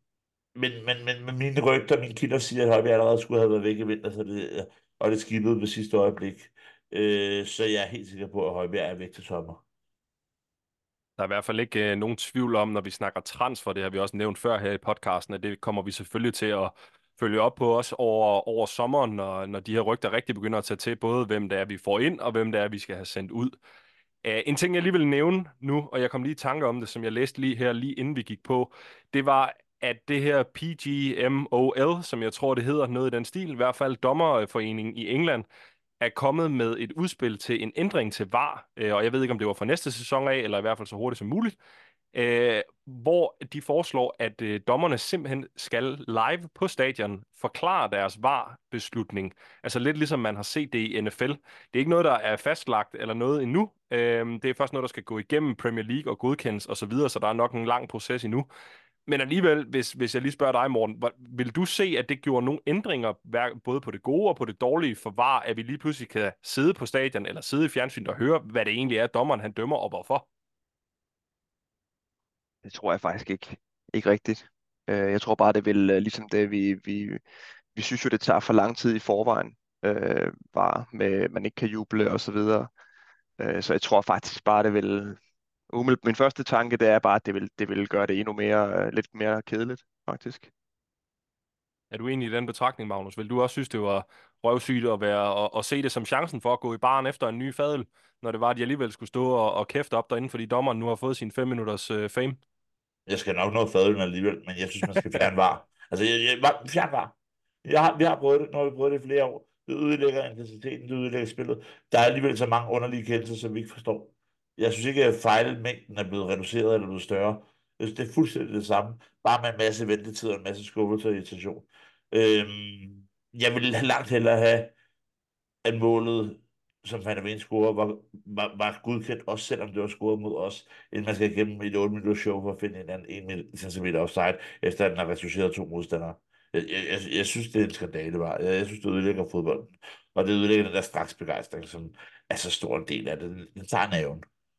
men mine rygter, mine kilder siger, at Højbjerg allerede skulle have været væk i vinter, og det skippede ved sidste øjeblik. Så jeg er helt sikker på, at Højbjerg er væk til sommer. Der er i hvert fald ikke nogen tvivl om, når vi snakker transfer, det har vi også nævnt før her i podcasten, at det kommer vi selvfølgelig til at følge op på os over sommeren, når de her rygter rigtig begynder at tage til, både hvem det er, vi får ind, og hvem det er, vi skal have sendt ud. En ting, jeg lige vil nævne nu, og jeg kom lige i tanke om det, som jeg læste lige inden vi gik på, det var, at det her PGMOL, som jeg tror, det hedder, noget i den stil, i hvert fald dommerforeningen i England, er kommet med et udspil til en ændring til VAR, og jeg ved ikke, om det var for næste sæson af, eller i hvert fald så hurtigt som muligt, hvor de foreslår, at dommerne simpelthen skal live på stadion forklare deres VAR-beslutning. Altså lidt ligesom man har set det i NFL. Det er ikke noget, der er fastlagt eller noget endnu. Det er først noget, der skal gå igennem Premier League og godkendes osv., så der er nok en lang proces endnu. Men alligevel, hvis jeg lige spørger dig, Morten, vil du se, at det gjorde nogle ændringer, både på det gode og på det dårlige for VAR, at vi lige pludselig kan sidde på stadion eller sidde i fjernsynet og høre, hvad det egentlig er, dommeren han dømmer og hvorfor? Det tror jeg faktisk ikke rigtigt. Jeg tror bare, det vil, ligesom det, vi synes jo, det tager for lang tid i forvejen, bare med, man ikke kan juble og så videre. Så jeg tror faktisk bare, det vil, min første tanke, det er bare, at det vil gøre det endnu mere, lidt mere kedeligt, faktisk. Er du enig i den betragtning, Magnus? Vil du også synes, det var røvsygt at og se det som chancen for at gå i baren efter en ny fadøl, når det var, at de alligevel skulle stå og kæfte op derinde, fordi dommeren nu har fået sin 5 minutters fame? Jeg skal nok nå fadølen alligevel, men jeg synes, man skal fjerne VAR. Altså, fjern VAR. Vi har prøvet det, nu har vi prøvet det i flere år. Det ødelægger intensiteten, det ødelægger spillet. Der er alligevel så mange underlige kendelser, som vi ikke forstår. Jeg synes ikke, at fejlmængden er blevet reduceret eller blevet større. Jeg synes, det er fuldstændig det samme. Bare med en masse ventetid og en masse skuffelse og irritation. Jeg ville langt hellere have, at målet, som Van der Ven scorer, var godkendt, også selvom det var scoret mod os, inden man skal igennem et 8-minutters show for at finde en anden 1 centimeter offside, efter at den har retucheret 2 modstandere. Jeg synes, det er en skandale, var. Jeg synes, det ødelægger fodbolden. Og det ødelægger den der straksbegejstring, som er så stor en del af det. Den tager nerven.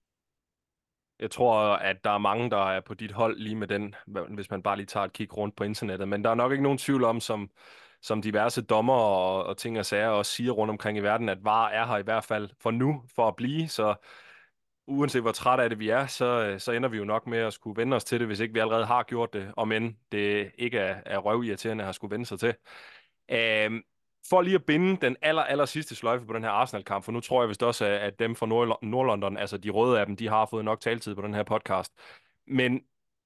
Jeg tror, at der er mange, der er på dit hold lige med den, hvis man bare lige tager et kig rundt på internettet. Men der er nok ikke nogen tvivl om, som diverse dommer og ting og sager også siger rundt omkring i verden, at VAR er her i hvert fald for nu, for at blive. Så uanset hvor træt af det vi er, så ender vi jo nok med at skulle vende os til det, hvis ikke vi allerede har gjort det, om end det ikke er røvirriterende at have skulle vende sig til. Øhm, for lige at binde den aller sidste sløjfe på den her Arsenal-kamp, for nu tror jeg vist også, at dem fra Nordlondon, altså de røde af dem, de har fået nok taletid på den her podcast. Men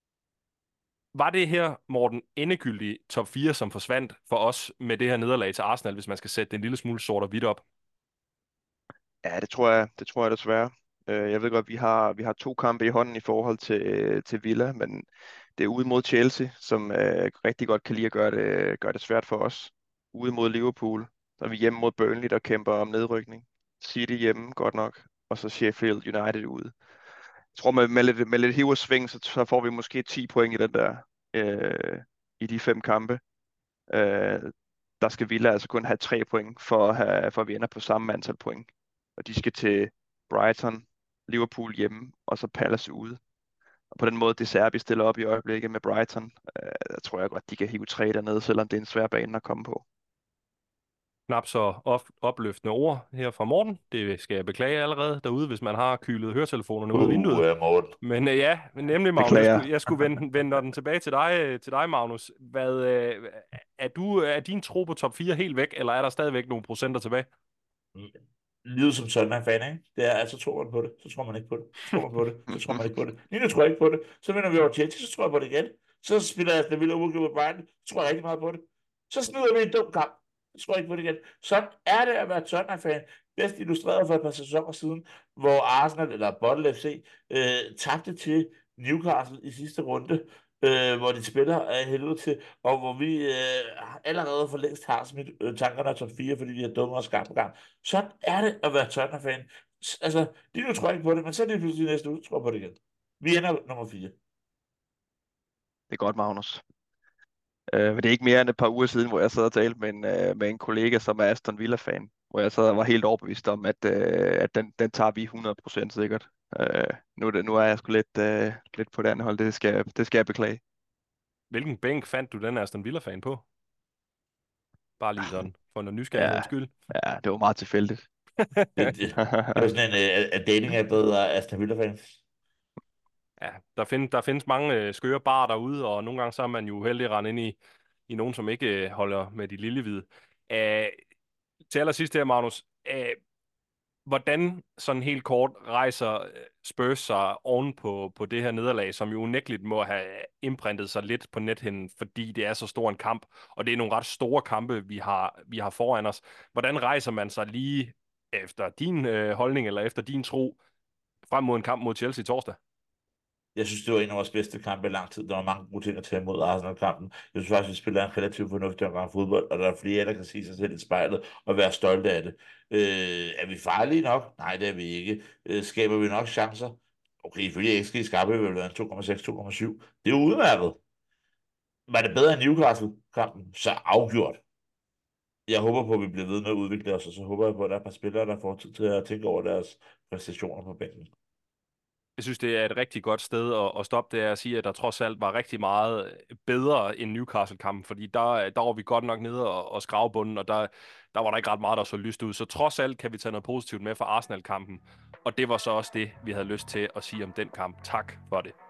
var det her, Morten, endegyldige top 4, som forsvandt for os med det her nederlag til Arsenal, hvis man skal sætte det en lille smule sort og hvidt op? Ja, det tror jeg desværre. Jeg ved godt, vi har 2 kampe i hånden i forhold til Villa, men det er ude mod Chelsea, som rigtig godt kan lide at gøre det svært for os. Ude mod Liverpool, så er vi hjemme mod Burnley, der kæmper om nedrykning. City hjemme, godt nok, og så Sheffield United ude. Jeg tror, med lidt hiv og sving, så får vi måske 10 point i den der, i de 5 kampe. Øh, der skal Villa altså kun have 3 point, for at vi ender på samme antal point. Og de skal til Brighton, Liverpool hjemme, og så Palace ude. Og på den måde, det Serbi stiller op i øjeblikket med Brighton, der tror jeg godt, de kan hive 3 dernede, selvom det er en svær bane at komme på. Knap så opløftende ord her fra Morten. Det skal jeg beklage allerede derude, hvis man har kylet høretelefonerne ud af vinduet. Morten. Men ja, nemlig Magnus, Beklager. jeg skulle vende den tilbage til dig, Magnus. Er din tro på top 4 helt væk, eller er der stadigvæk nogle procenter tilbage? Livet som Tottenham-fan, ikke? Det er, altså tror man på det, så tror man ikke på det. Så tror man på det, så tror man ikke på det. Lige nu tror jeg ikke på det. Så vinder vi over Chelsea, så tror jeg på det igen. Så spiller jeg Aston Villa uafgjort med Brighton, så tror jeg rigtig meget på det. Så smider vi en dum kamp, så tror jeg ikke på det igen. Sådan er det at være Tottenham-fan. Bedst illustreret for et par sæsoner siden, hvor Arsenal, eller Bottle FC, tabte til Newcastle i sidste runde, hvor de spiller af helvede til, og hvor vi allerede for længst har smidt tankerne af top 4, fordi vi har dummet os gang på gang. Sådan er det at være Tottenham-fan. Altså, lige nu tror jeg ikke på det, men så er det pludselig næste uge, tror jeg på det igen. Vi ender nummer 4. Det er godt, Magnus. Men det er ikke mere end et par uger siden, hvor jeg sad og talte med en kollega, som er Aston Villa-fan, hvor jeg sad og var helt overbevist om, at den tager vi 100% sikkert. Nu er jeg sgu lidt på det andet hold, det skal jeg beklage. Hvilken bænk fandt du den Aston Villa-fan på? Bare lige sådan, for noget Ja, nysgerrighedens skyld. ja, det var meget tilfældigt. Det var sådan en dating-app, der hedder Aston Villa-fans. Ja, der findes mange skøre barer derude, og nogle gange så er man jo heldig at rende ind i nogen, som ikke holder med de lillehvide. Uh, til allersidst her, Magnus. Hvordan sådan helt kort rejser Spurs sig oven på det her nederlag, som jo unægteligt må have imprintet sig lidt på nethinden, fordi det er så stor en kamp, og det er nogle ret store kampe, vi har foran os. Hvordan rejser man sig lige efter din holdning, eller efter din tro, frem mod en kamp mod Chelsea torsdag? Jeg synes, det var en af vores bedste kampe i lang tid. Der var mange gode ting at tage imod Arsenal-kampen. Jeg synes faktisk, vi spiller en relativt fornuftig omgang fodbold, og der er flere, der kan se sig selv i spejlet og være stolte af det. Er vi farlige nok? Nej, det er vi ikke. Skaber vi nok chancer? Okay, ifølge XG skaber vi vel 2,6-2,7. Det er jo udmærket. Var det bedre end Newcastle-kampen? Så afgjort. Jeg håber på, at vi bliver ved med at udvikle os, og så håber jeg på, at der er et par spillere, der får tid til at tænke over deres præstationer på bænken. Jeg synes, det er et rigtig godt sted at stoppe det, at sige, at der trods alt var rigtig meget bedre end Newcastle-kampen, fordi der var vi godt nok nede og skrave bunden, og der var der ikke ret meget, der så lyst ud. Så trods alt kan vi tage noget positivt med fra Arsenal-kampen, og det var så også det, vi havde lyst til at sige om den kamp. Tak for det.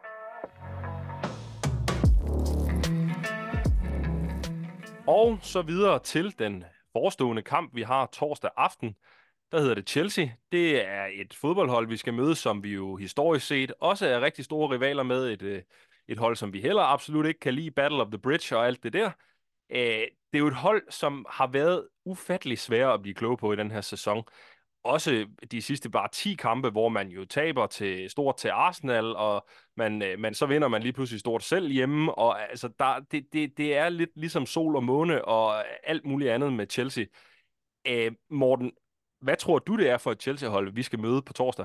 Og så videre til den forestående kamp, vi har torsdag aften. Der hedder det Chelsea. Det er et fodboldhold, vi skal møde, som vi jo historisk set også er rigtig store rivaler med. Et hold, som vi heller absolut ikke kan lide. Battle of the Bridge og alt det der. Det er jo et hold, som har været ufattelig svære at blive klog på i den her sæson. Også de sidste bare 10 kampe, hvor man jo taber stort til Arsenal, og man så vinder man lige pludselig stort selv hjemme. Og altså, det er lidt ligesom sol og måne og alt muligt andet med Chelsea. Morten, hvad tror du, det er for et Chelsea-hold, vi skal møde på torsdag?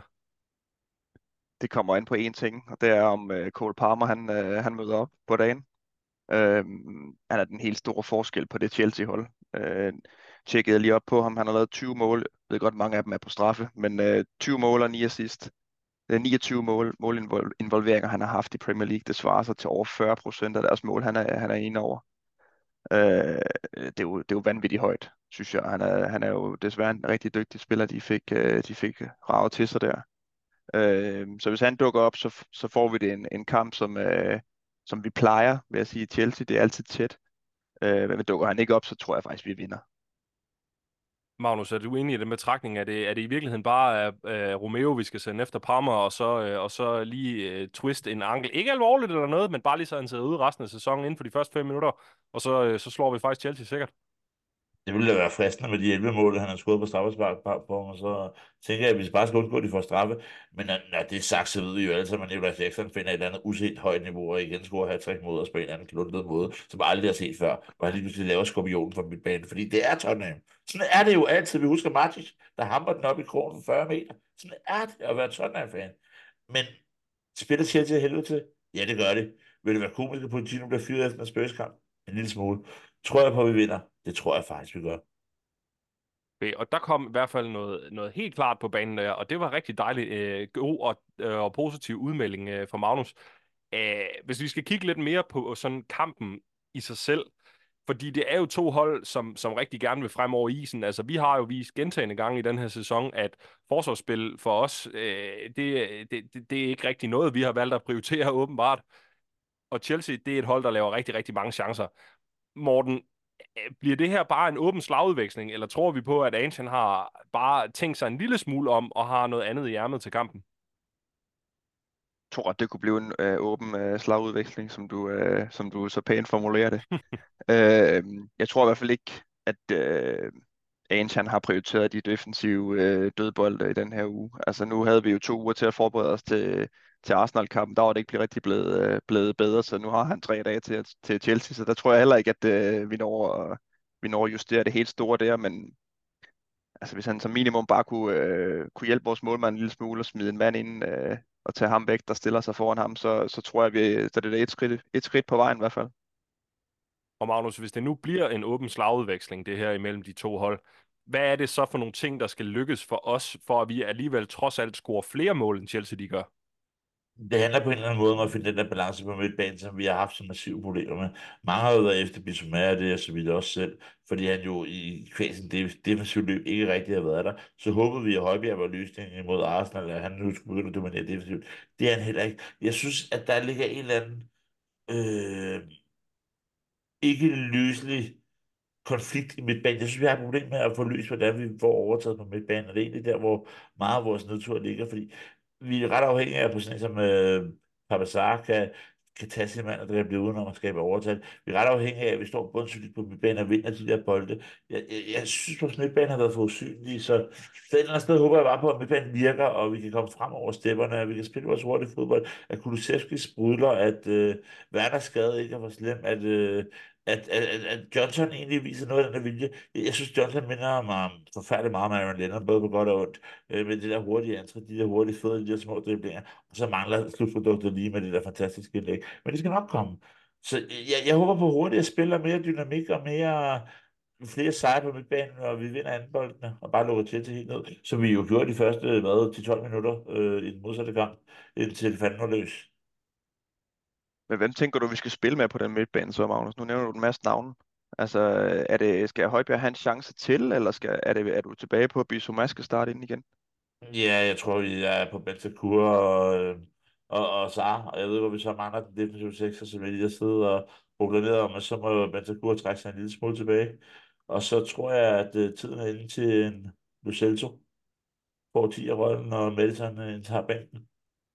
Det kommer ind på én ting, og det er om Cole Palmer han møder op på dagen. Han er den helt store forskel på det Chelsea-hold. Tjekkede lige op på ham. Han har lavet 20 mål. Jeg ved godt, mange af dem er på straffe, men 20 mål og 9 assist. Det er 29 målinvolveringer, han har haft i Premier League. Det svarer sig til over 40% af deres mål, han er inde over. Det er jo vanvittigt højt, synes jeg. Han er jo desværre en rigtig dygtig spiller, de fik raget til sig der. Så hvis han dukker op, så får vi det en kamp, som vi plejer, vil jeg sige, i Chelsea. Det er altid tæt. Men dukker han ikke op, så tror jeg faktisk, vi vinder. Magnus, er du enig i den betragtning? Er det i virkeligheden bare Romeo, vi skal sende efter Palmer, og så lige twist en ankel? Ikke alvorligt eller noget, men bare lige så han sidder ude resten af sæsonen inden for de første 5 minutter, og så slår vi faktisk Chelsea sikkert. Det ville da være fristende med de 11 mål, han har scoret på straffespark på, og så tænker jeg, at vi bare skal undgå, at de får straffe. Men når det er sagt, så ved vi jo alle sammen, at Nikolaj Jackson finder et eller andet uset højt niveau, og igen scorer hat-trick mod os på en eller anden kluntet måde, som jeg aldrig har set før, hvor han lige pludselig laver skorpionen fra midtbanen, fordi det er Tottenham. Sådan er det jo altid. Vi husker Matic, der hamper den op i krogen for 40 meter. Sådan er det at være Tottenham-fan. Men spiller Chelsea helvede til? Ja, det gør det. Vil det være komisk, at Pochettino bliver fyret efter en spørgsmålskamp? En lille smule. Tror jeg på, at vi vinder? Det tror jeg faktisk, vi gør. Okay, og der kom i hvert fald noget helt klart på banen der, og det var rigtig dejligt. God og positiv udmelding fra Magnus. Hvis vi skal kigge lidt mere på sådan kampen i sig selv, fordi det er jo to hold, som rigtig gerne vil frem over isen. Altså, vi har jo vist gentagne gange i den her sæson, at forsvarsspil for os, det er ikke rigtig noget, vi har valgt at prioritere åbenbart. Og Chelsea, det er et hold, der laver rigtig, rigtig mange chancer. Morten, bliver det her bare en åben slagudveksling, eller tror vi på, at Ange har bare tænkt sig en lille smule om, og har noget andet i ærmet til kampen? Jeg tror, at det kunne blive en åben slagudveksling, som du så pænt formulerer det. Jeg tror i hvert fald ikke, at Ange han har prioriteret de defensive dødbolde i den her uge. Altså nu havde vi jo 2 uger til at forberede os til Arsenal-kampen. Der var det ikke rigtig blevet bedre, så nu har han 3 dage til Chelsea, så der tror jeg heller ikke, at vi når at justere det helt store der, men altså, hvis han som minimum bare kunne hjælpe vores målmand en lille smule og smide en mand ind og tage ham væk, der stiller sig foran ham, så tror jeg, så det er et skridt på vejen i hvert fald. Og Magnus, hvis det nu bliver en åben slagudveksling, det her imellem de to hold, hvad er det så for nogle ting, der skal lykkes for os, for at vi alligevel trods alt scorer flere mål, end Chelsea de gør? Det handler på en eller anden måde om at finde den der balance på midtbanen, som vi har haft så massive problemer med. Mange har jo været efter Bissouma, og det er så vidt også selv, fordi han jo i kvæsen defensivt løb ikke rigtig har været der. Så håbede vi, at Højbjerg var løsningen imod Arsenal, at han nu skulle begynde at dominere defensivt. Det er han heller ikke. Jeg synes, at der ligger en eller anden ikke løselig konflikt i midtbanen. Jeg synes, vi har et problem med at få løst, hvordan vi får overtaget på midtbanen, og det er egentlig der, hvor meget af vores nedtur ligger, fordi vi er ret afhængige af, på sådan en som Papazar kan tage sin mand og drible udenom at skabe overtal. Vi er ret afhængige af, at vi står bundsynligt på midtbanen og vinder de der bolde. Jeg synes, vores midtbane har været for usynlig, så et eller andet sted håber jeg bare på, at midtbanen virker, og vi kan komme frem over stepperne, at vi kan spille vores hurtige fodbold, at Kulusevski sprudler, at Werners skade ikke er for slem, at Johnson egentlig viser noget af den der vilje. Jeg synes, Johnson minder mig forfærdeligt meget om Aaron Lennon, både på godt og ondt, med det der hurtige antræk, de der hurtige fødder, de der små driblinger, og så mangler slutproduktet lige med det der fantastiske indlæg. Men det skal nok komme. Så jeg håber på hurtigere spil og mere dynamik og flere sejre på midtbanen, og vi vinder anden boldene og bare lukker til helt ned, som vi jo gjorde de første 10-12 minutter i den modsatte kamp, indtil fanden var løs. Men hvem tænker du, vi skal spille med på den midtbane så, Magnus? Nu nævner du en masse navne. Altså, skal Højbjerg have en chance til, eller er du tilbage på, at Bissouma skal starte ind igen? Ja, jeg tror, vi er på Bentancur og Sar, og jeg ved, hvor vi så mangler den defensive sekser, så vil jeg sidde og proklamere om, at så må Bentancur trække sig en lille smule tilbage. Og så tror jeg, at tiden er inde til en Lo Celso får 10'er-rollen, og Madison indtager bænken.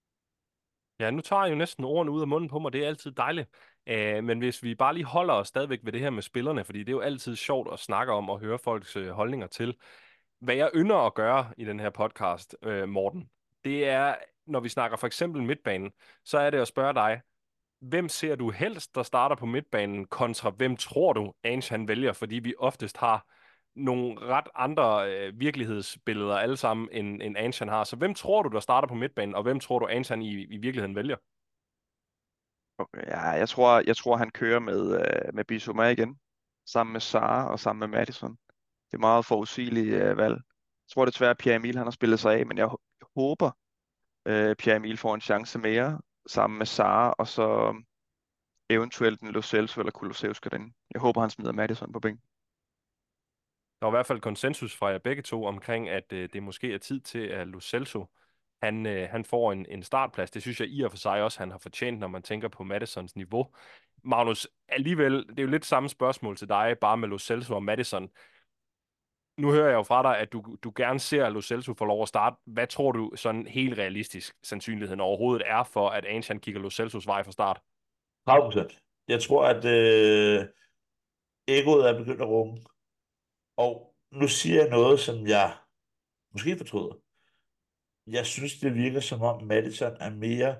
Ja, nu tager jeg jo næsten ordene ud af munden på mig. Det er altid dejligt. Men hvis vi bare lige holder os stadigvæk ved det her med spillerne, fordi det er jo altid sjovt at snakke om og høre folks holdninger til. Hvad jeg ynder at gøre i den her podcast, Morten, det er, når vi snakker for eksempel midtbanen, så er det at spørge dig, hvem ser du helst, der starter på midtbanen, kontra hvem tror du, Ange han vælger, fordi vi oftest har nogle ret andre virkelighedsbilleder alle sammen, end Ange han har. Så hvem tror du, der starter på midtbanen, og hvem tror du, Ange han i virkeligheden vælger? Okay, ja, jeg tror, han kører med Bissouma igen, sammen med Sarr og sammen med Maddison. Det er meget forudsigeligt valg. Jeg tror desværre, at Pierre-Emil han har spillet sig af, men jeg håber, Pierre-Emil får en chance mere sammen med Sarr, og så eventuelt en Lo Celso eller Kulusevski derinde. Jeg håber, han smider Maddison på bænken. Der var i hvert fald konsensus fra jer begge to omkring, at det måske er tid til, at Lo Celso han får en startplads. Det synes jeg i og for sig også, han har fortjent, når man tænker på Maddisons niveau. Magnus, alligevel, det er jo lidt samme spørgsmål til dig, bare med Lo Celso og Maddison. Nu hører jeg jo fra dig, at du gerne ser, at Lo Celso får lov at starte. Hvad tror du sådan helt realistisk sandsynligheden overhovedet er for, at Ange han kigger Lo Celsos vej fra start? 30%. Jeg tror, at egoet er begyndt at rumme. Og nu siger jeg noget, som jeg måske fortryder. Jeg synes, det virker som om Madison er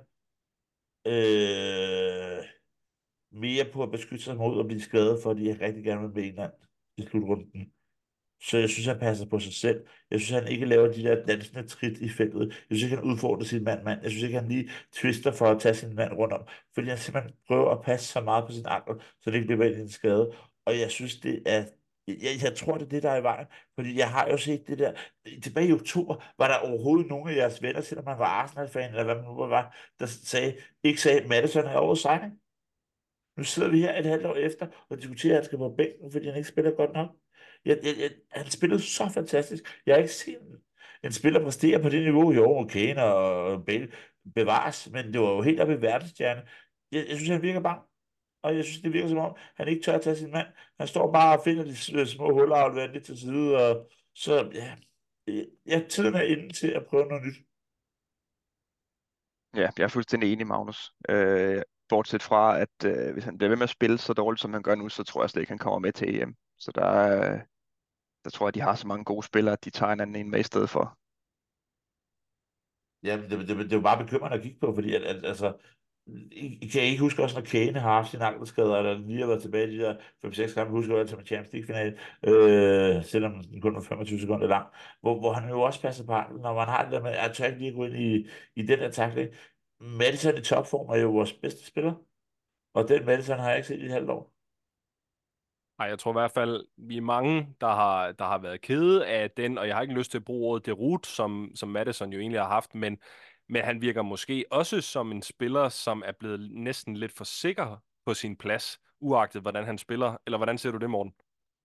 øh, mere på at beskytte sig mod at blive skadet, fordi jeg rigtig gerne vil med England i slutrunden. Så jeg synes, han passer på sig selv. Jeg synes, han ikke laver de der dansende trit i feltet. Jeg synes ikke, han udfordrer sin mand. Jeg synes ikke, han lige twister for at tage sin mand rundt om. Fordi han simpelthen prøver at passe så meget på sin ankel, så det ikke bliver en skade. Og jeg synes, det er... Jeg tror, det er det, der er i vejen. Fordi jeg har jo set det der... Tilbage i oktober var der overhovedet nogen af jeres venner, selvom man var Arsenal-fan, eller hvad man nu var, der ikke sagde, Madison er over signing. Nu sidder vi her et halvt år efter og diskuterer, at han skal på bænken, fordi han ikke spiller godt nok. Han spillede så fantastisk. Jeg har ikke set en spiller præstere på det niveau. Jo, Kane og Bale bevares, men det var jo helt oppe i verdensstjerne. Jeg synes, han virker bange, og jeg synes, det virker som om, han ikke tør at tage sin mand. Han står bare og finder de små huller og afleverer lidt til side, og så, ja, tiden er inde til at prøve noget nyt. Ja, jeg er fuldstændig enig, Magnus. Bortset fra, at hvis han bliver ved med at spille så dårligt, som han gør nu, så tror jeg slet ikke, han kommer med til EM. Så der tror jeg, de har så mange gode spillere, at de tager en anden en med i stedet for. Ja, det er jo bare bekymrende at kigge på, fordi altså, kan I ikke huske også, når Kane har haft sine ankelskader, eller lige har været tilbage i de der 5-6 kampe, husker jeg som en Champions League-finale, selvom den kun var 25 sekunder lang, hvor han jo også passer på anklen, når man har det der med, at tør ikke lige at gå ind i den der tackling. Madison i topform er jo vores bedste spiller, og den Madison har jeg ikke set i et halvt år. Ej, jeg tror i hvert fald, vi er mange, der har været kede af den, og jeg har ikke lyst til at bruge ordet deroute, som Madison jo egentlig har haft, men men han virker måske også som en spiller, som er blevet næsten lidt for sikker på sin plads, uagtet hvordan han spiller. Eller hvordan ser du det, Morten?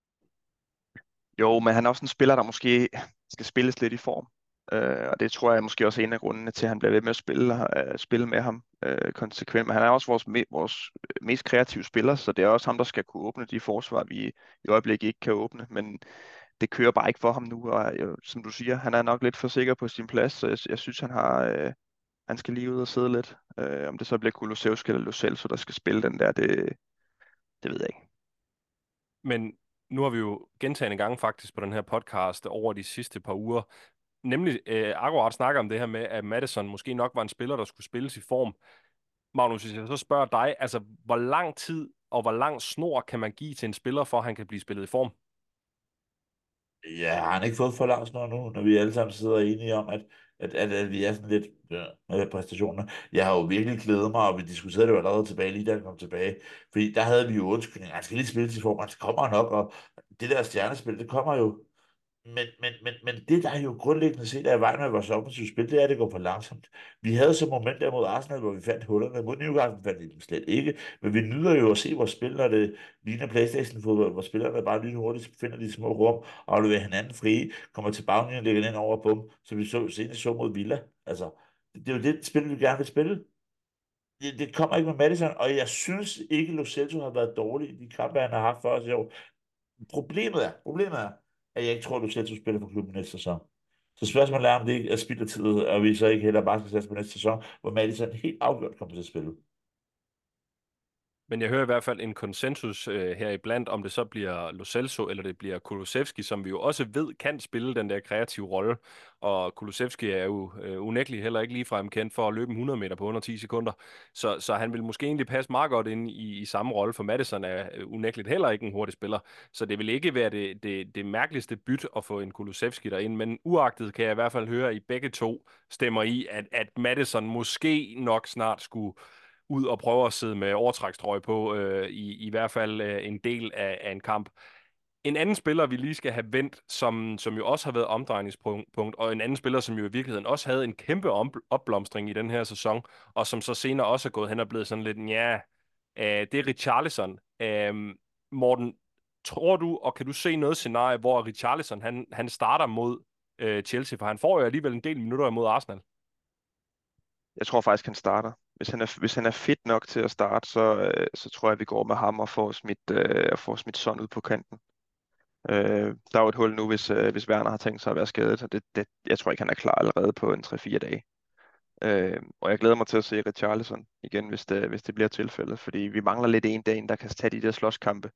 Jo, men han er også en spiller, der måske skal spilles lidt i form. Og det tror jeg måske også er en af grundene til, at han bliver ved med at spille med ham konsekvent. Men han er også vores mest kreative spiller, så det er også ham, der skal kunne åbne de forsvar, vi i øjeblikket ikke kan åbne. Men det kører bare ikke for ham nu, og som du siger, han er nok lidt for sikker på sin plads, så jeg synes, han skal lige ud og sidde lidt. Om det så bliver Kulusevski eller Lo Celso, der skal spille den der, det ved jeg ikke. Men nu har vi jo gentagne gange faktisk på den her podcast over de sidste par uger, nemlig akkurat snakker om det her med, at Maddison måske nok var en spiller, der skulle spilles i form. Magnus, hvis jeg så spørger dig, altså hvor lang tid og hvor lang snor kan man give til en spiller, for at han kan blive spillet i form? Ja, har han ikke fået for langt snor nu, når vi alle sammen sidder enige om, at vi er sådan lidt med præstationer. Jeg har jo virkelig glædet mig, og vi diskuterede det jo allerede tilbage, lige da han kom tilbage. Fordi der havde vi jo undskyldning, han skal lige spille til form, han kommer nok, og det der stjernespil, det kommer jo. Men det, der er jo grundlæggende set af vejen med vores offensive spil, det er, at det går for langsomt. Vi havde så moment der mod Arsenal, hvor vi fandt hullerne. Mod Newcastle fandt vi dem slet ikke. Men vi nyder jo at se vores spil, når det ligner PlayStation-fodbold, hvor spillerne bare lynhurtigt finder de små rum, afleverer hinanden frie, kommer til baglinjen og lægger den ind over på dem, så vi senest så mod Villa. Altså, det er jo det spil, vi gerne vil spille. Det kommer ikke med Madison, og jeg synes ikke, Lo Celso har været dårlig i de kampe, han har haft for os i år. Problemet er, at jeg ikke tror, at du selv spiller for klubben næste sæson. Så spørgsmålet er, om det ikke er spild af tid, og vi så ikke heller bare skal satse på næste sæson, hvor Madison helt afgjort kommer til at spille. Men jeg hører i hvert fald en konsensus her iblandt, om det så bliver Lo Celso eller det bliver Kulusevski, som vi jo også ved kan spille den der kreative rolle. Og Kulusevski er jo unægteligt heller ikke ligefrem kendt for at løbe 100 meter på under 10 sekunder. Så han vil måske egentlig passe meget godt ind i samme rolle, for Maddison er unægteligt heller ikke en hurtig spiller. Så det vil ikke være det mærkeligste byt at få en Kulusevski derind. Men uagtet kan jeg i hvert fald høre, at I begge to stemmer i, at Maddison måske nok snart skulle ud og prøve at sidde med overtrækstrøje på, i hvert fald en del af en kamp. En anden spiller, vi lige skal have vendt, som jo også har været omdrejningspunkt, og en anden spiller, som jo i virkeligheden også havde en kæmpe opblomstring i den her sæson, og som så senere også er gået hen og blevet sådan lidt, ja, det er Richarlison. Morten, tror du, og kan du se noget scenarie, hvor Richarlison han starter mod Chelsea, for han får jo alligevel en del minutter mod Arsenal? Jeg tror faktisk, han starter. Hvis han er fit nok til at starte, så tror jeg, vi går med ham og får smidt Son ud på kanten. Der er jo et hul nu, hvis Werner har tænkt sig at være skadet, og jeg tror ikke, han er klar allerede på en 3-4 dage. Og jeg glæder mig til at se Richarlison igen, hvis det bliver tilfældet, fordi vi mangler lidt en, der kan tage de der slåskampe.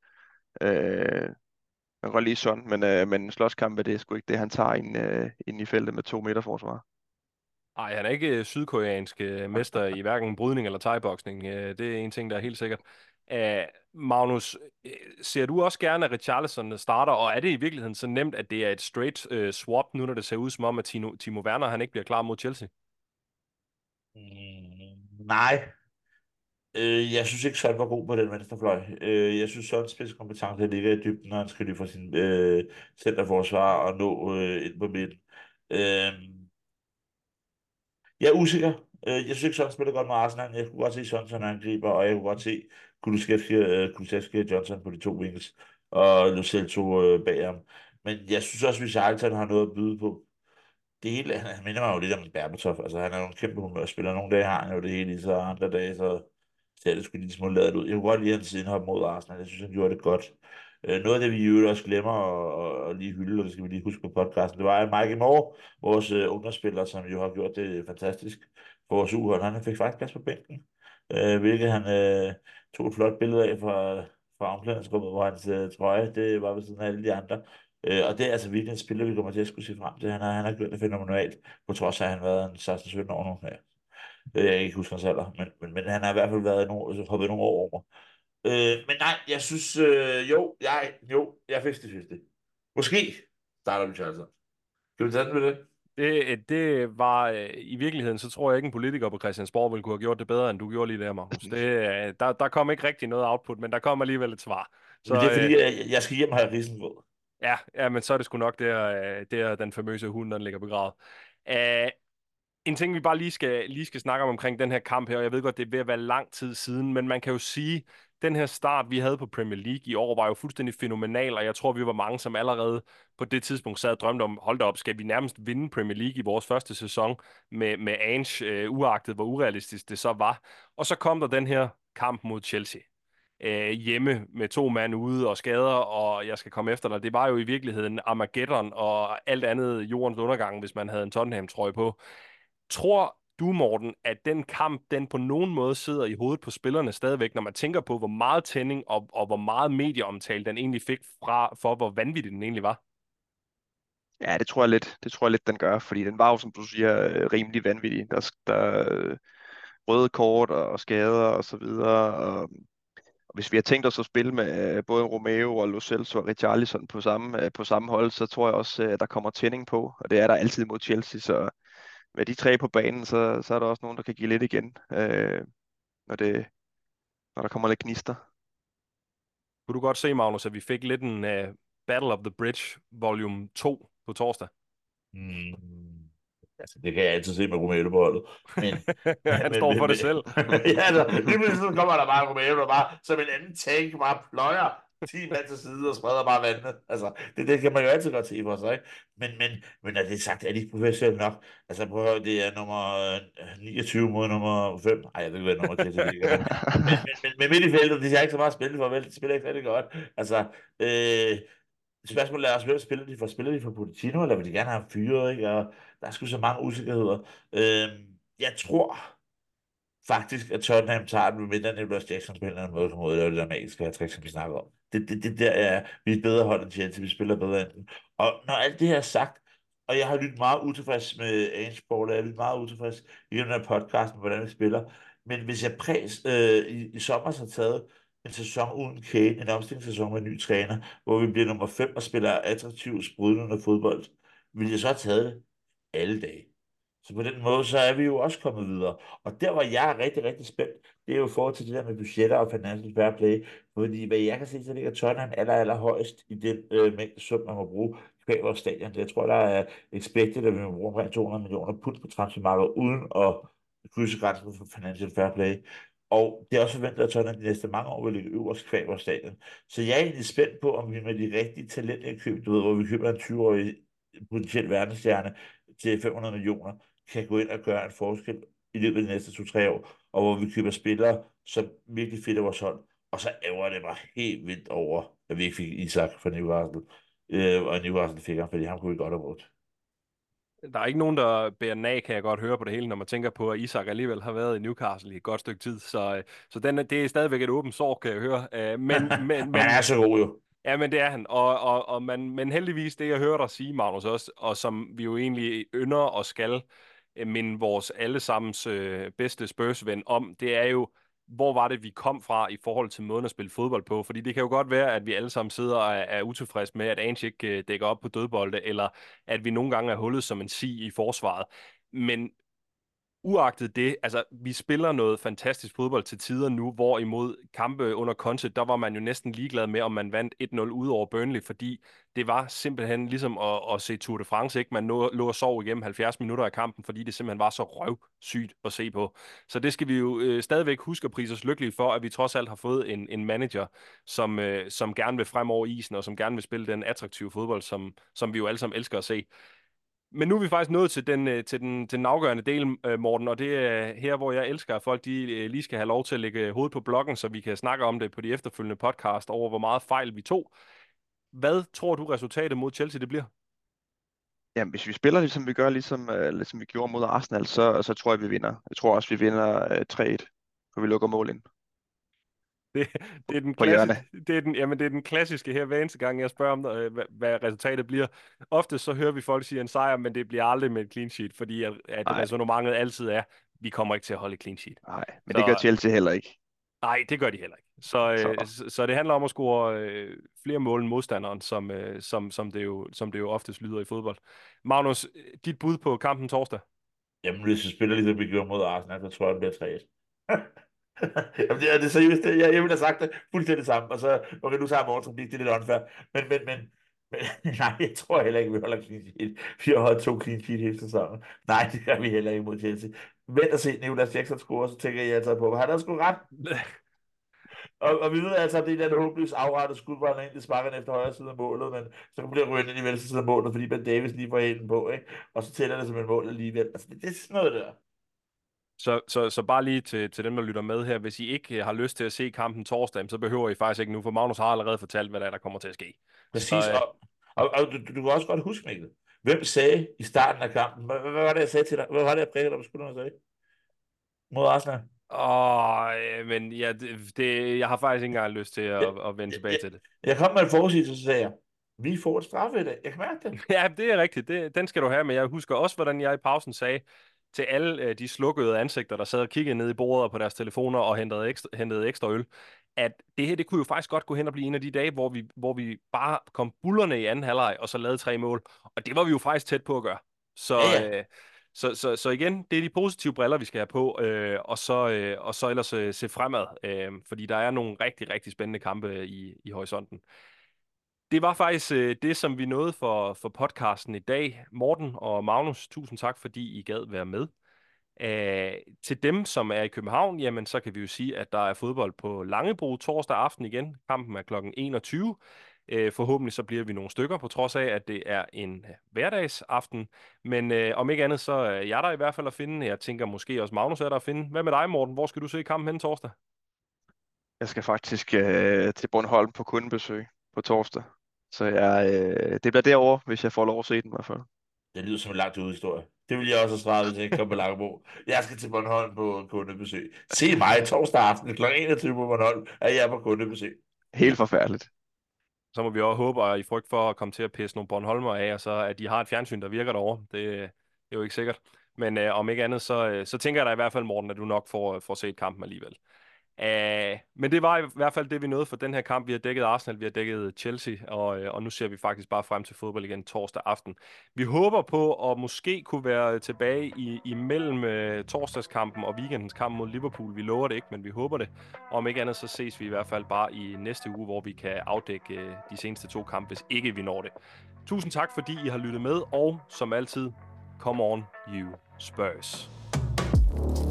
Man kan godt lide Son, men slåskampe, det er sgu ikke det, han tager ind i feltet med 2 meter forsvar. Nej, han er ikke sydkoreansk mester i hverken brydning eller thai-boksning. Det er en ting, der er helt sikkert. Magnus, ser du også gerne, at Richarlison starter, og er det i virkeligheden så nemt, at det er et straight swap, nu når det ser ud som om, at Timo Werner han ikke bliver klar mod Chelsea? Nej, jeg synes ikke, Son var god på den venstrefløj. Jeg synes, Sons spidskompetence ligger i dybden, når han skal løbe fra sin centerforsvar og nå ind på midten. Øh, Jeg er usikker. Jeg synes ikke, Son spiller godt med Arsenal. Jeg kunne godt se Son som angriber, og jeg kunne godt se Kulusevski og Johnson på de to wings, og Lo Celso bag ham. Men jeg synes også, at Richarlison har noget at byde på. Det hele, han minder mig jo lidt om Berbatov. Altså, han er jo en kæmpe humørspiller. Nogle dage har han jo det hele i sig, og andre dage så ser det sgu lige små ladet ud. Jeg kunne godt lide hans indhop mod Arsenal. Jeg synes, han gjorde det godt. Noget af det, vi i øvrigt også glemmer at lige hylde, og det skal vi lige huske på podcasten, det var, at Mike Moore, vores ungdomsspiller, som jo har gjort det fantastisk for vores uhold, han fik faktisk plads på bænken, hvilket han tog et flot billede af fra omklædningsrummet, hvor hans trøje, det var ved siden af alle de andre. Og det er altså virkelig en spiller, vi kommer til at skulle se frem til. Han har gjort det fænomenalt, på trods af, at han har været en 16-17 år nu. Ja. Jeg kan ikke huske hans alder, men han har i hvert fald været hoppet nogle år over. Men nej, jeg synes, jeg er 50-50. Måske starter vi altså. Skal vi tage den med det? Det var i virkeligheden, så tror jeg ikke en politiker på Christiansborg ville kunne have gjort det bedre, end du gjorde lige der, Magnus. Der kom ikke rigtig noget output, men der kom alligevel et svar. Så, Men det er fordi, jeg skal hjem og have risengrød. ja, men så er det sgu nok der den famøse hund, den ligger begravet. En ting, vi bare lige skal snakke omkring den her kamp her, og jeg ved godt, det er ved at være lang tid siden, men man kan jo sige, den her start, vi havde på Premier League i år, var jo fuldstændig fænomenal, og jeg tror, vi var mange, som allerede på det tidspunkt sad og drømte om, hold da op, skal vi nærmest vinde Premier League i vores første sæson med Ange, uagtet hvor urealistisk det så var. Og så kom der den her kamp mod Chelsea. Hjemme med 2 mand ude og skader, og jeg skal komme efter dig. Det var jo i virkeligheden Armageddon og alt andet jordens undergang, hvis man havde en Tottenham-trøje på. Tror du, Morten, at den kamp, den på nogen måde sidder i hovedet på spillerne stadigvæk, når man tænker på, hvor meget tænding og hvor meget medieomtale den egentlig fik for hvor vanvittig den egentlig var? Ja, det tror jeg lidt. Det tror jeg lidt, den gør, fordi den var jo, som du siger, rimelig vanvittig. Der røde kort og skader og så videre. Og hvis vi har tænkt os at spille med både Romeo og Lo Celso og Richarlison på samme hold, så tror jeg også, at der kommer tænding på. Og det er der altid mod Chelsea, så med de 3 på banen, så er der også nogen, der kan give lidt igen, når, det, når der kommer lidt gnister. Kunne du godt se, Magnus, at vi fik lidt en Battle of the Bridge volume 2 på torsdag? Mm. Altså, det kan jeg altid se med Romero på holdet. Men, Han står for det selv. ja, altså, lige pludselig så kommer der bare Romero, der bare som en anden tank bare pløjer 10 mand til side og spreder bare vandet. Altså, det kan man jo altid godt se for sig, ikke? Men når det er sagt, er de ikke professionelle nok? Altså, prøv at høre, det er nummer 29 mod nummer 5. Ej, jeg ved ikke, hvad nummer til ligger nu. Men midt i feltet, de har ikke så meget at spille for, vel? De spiller ikke rigtig godt. Altså, spørgsmålet er også, hvem spiller de for? Spiller de for Pochettino, eller vil de gerne have ham fyret, ikke? Og der er sgu så mange usikkerheder. Jeg tror faktisk, at Tottenham tager den, med den Nicholas Jackson på en eller anden måde kommer ud og laver det der magiske hat-trick, som vi snakker om. Det der er, vi er et bedre hold end Chelsea, vi spiller bedre end dem. Og når alt det her er sagt, og jeg har lyttet meget utilfreds med Ange Paul, og jeg har lyttet meget utilfreds i den her podcast med, hvordan vi spiller. Men hvis jeg i sommer har taget en sæson uden Kane, en omstillingssæson med en ny træner, hvor vi bliver nummer 5 og spiller attraktiv, sprudlende fodbold, ville jeg så have taget det alle dage. Så på den måde, så er vi jo også kommet videre. Og der, hvor jeg er rigtig, rigtig spændt, det er jo i forhold til det der med budgetter og financial fair play. Fordi hvad jeg kan se, så ligger Tottenham aller højst i den mængde sum, man må bruge kvæg vores stadion. Jeg tror, der er expected, at vi må bruge omkring 200 millioner pund på transfermarkedet, uden at krydse grænsen for financial fair play. Og det er også forventet, at Tottenham de næste mange år vil ligge øverst kvæg vores stadion. Så jeg er egentlig spændt på, om vi med de rigtige talentindkøb, du ved, hvor vi køber en 20-årig potentiel verdensstjerne til 500 millioner, kan gå ind og gøre en forskel i løbet af de næste 2-3 år, og hvor vi køber spillere, som virkelig fitter vores hold. Og så ærger det mig helt vildt over, at vi ikke fik Isak fra Newcastle, og Newcastle fik ham, fordi ham kunne vi godt have brugt. Der er ikke nogen, der bærer nag, kan jeg godt høre på det hele, når man tænker på, at Isak alligevel har været i Newcastle i et godt stykke tid. Så det er stadigvæk et åbent sår, kan jeg høre. Men han er så god jo. Ja, men det er han. Men heldigvis, det jeg hører dig sige, Magnus, også, og som vi jo egentlig ynder og skal minde vores allesammens bedste Spurs-ven om, det er jo, hvor var det, vi kom fra i forhold til måden at spille fodbold på? Fordi det kan jo godt være, at vi alle sammen sidder og er utilfredse med, at Ange ikke dækker op på dødbolde, eller at vi nogle gange er hullet som en si i forsvaret. Men uagtet det, altså vi spiller noget fantastisk fodbold til tider nu, hvorimod kampe under Conte, der var man jo næsten ligeglad med, om man vandt 1-0 ud over Burnley, fordi det var simpelthen ligesom at se Tour de France, ikke? Man lå og sov igennem 70 minutter af kampen, fordi det simpelthen var så røvsygt at se på. Så det skal vi jo stadigvæk huske at prise os lykkelige for, at vi trods alt har fået en manager, som gerne vil frem over isen, og som gerne vil spille den attraktive fodbold, som vi jo alle sammen elsker at se. Men nu er vi faktisk nået til den afgørende del, Morten, og det er her, hvor jeg elsker, at folk lige skal have lov til at lægge hovedet på bloggen, så vi kan snakke om det på de efterfølgende podcast over, hvor meget fejl vi tog. Hvad tror du resultatet mod Chelsea det bliver? Jamen, hvis vi spiller ligesom vi gør, ligesom vi gjorde mod Arsenal, så tror jeg, vi vinder. Jeg tror også, vi vinder 3-1, for vi lukker mål ind Det, det er den på hjørne. det er den klassiske her, hver eneste gang jeg spørger om, hvad resultatet bliver. Ofte så hører vi folk sige en sejr, men det bliver aldrig med et clean sheet, fordi at resonemanget altid er, vi kommer ikke til at holde et clean sheet. Nej, men det gør Chelsea heller ikke. Nej, det gør de heller ikke. Så det handler om at score flere mål end modstanderen, som det jo oftest lyder i fodbold. Magnus, dit bud på kampen torsdag? Jamen, hvis vi spiller ligesom vi gjorde mod Arsenal, så tror jeg, det bliver 3-1. Jamen, det er seriøst. Jeg ville have sagt det fuldstændig samme. Og så, okay, nu tager Morten, det er lidt unfair. Men Men, nej, jeg tror heller ikke, vi holder clean sheet. Vi har holdt 2 clean sheet hele sæsonen. Nej, det gør vi heller ikke mod Chelsea. Vent og se Nicolas Jackson score, så tænker jeg altså på, han har sgu ret. Og vi ved altså, at det er den håbløs afrettet skud, hvor han egentlig sparker den efter højre side af målet, men så bliver rødt ind i venstre side af målet, fordi Ben Davis lige får hælen på, ikke? Og så tæller det som et mål alligevel. Altså, det er sådan noget der. Så bare lige til dem, der lytter med her. Hvis I ikke har lyst til at se kampen torsdag, så behøver I faktisk ikke nu, for Magnus har allerede fortalt, hvad der kommer til at ske. Præcis, Så, og du kan også godt huske, Mikkel. Hvem sagde i starten af kampen, hvad var det, jeg sagde til dig? Hvad var det, jeg prikkede dig på skulderen og sagde? Mod Arsenal? men ja, jeg har faktisk ikke engang lyst til Jeg, at vende tilbage jeg, til det. jeg kom med en forudsigelse, så sagde jeg, vi får et straffe i dag. Jeg kan mærke det. Ja, det er rigtigt. Den skal du have, men jeg husker også, hvordan jeg i pausen sagde til alle de slukkede ansigter, der sad og kiggede ned i bordet på deres telefoner og hentede ekstra øl, at det her, det kunne jo faktisk godt gå hen og blive en af de dage, hvor vi bare kom bullerne i anden halvleg og så lavede 3 mål. Og det var vi jo faktisk tæt på at gøre. Ja, Så, ja. så igen, det er de positive briller, vi skal have på, og så ellers se fremad, fordi der er nogle rigtig, rigtig spændende kampe i horisonten. Det var faktisk det, som vi nåede for podcasten i dag. Morten og Magnus, tusind tak, fordi I gad være med. Til dem, som er i København, jamen, så kan vi jo sige, at der er fodbold på Langebro torsdag aften igen. Kampen er kl. 21. Forhåbentlig så bliver vi nogle stykker, på trods af, at det er en hverdagsaften. Men om ikke andet, så er jeg der i hvert fald at finde. Jeg tænker måske også Magnus er der at finde. Hvad med dig, Morten? Hvor skal du se kampen hen torsdag? Jeg skal faktisk til Bornholm på kundebesøg på torsdag. Så det bliver derovre, hvis jeg får lov at se den i hvert fald. Det lyder som en langt ude historie. Det vil jeg også have svaret, hvis jeg ikke kom på Langebro. Jeg skal til Bornholm på kundebesøg. Se mig torsdag aften kl. 21 på Bornholm, at jeg er på kundebesøg. Helt forfærdeligt. Så må vi også håbe, at i frygt for at komme til at pisse nogle Bornholmer af, og så at de har et fjernsyn, der virker derovre. Det er jo ikke sikkert. Men om ikke andet, så tænker jeg da i hvert fald, Morten, at du nok får set kampen alligevel. Men det var i hvert fald det, vi nåede for den her kamp. Vi har dækket Arsenal, vi har dækket Chelsea, og nu ser vi faktisk bare frem til fodbold igen torsdag aften. Vi håber på at måske kunne være tilbage imellem torsdagskampen og weekendens kamp mod Liverpool. Vi lover det ikke, men vi håber det. Og om ikke andet, så ses vi i hvert fald bare i næste uge, hvor vi kan afdække de seneste 2 kampe, hvis ikke vi når det. Tusind tak, fordi I har lyttet med, og som altid, come on, you Spurs.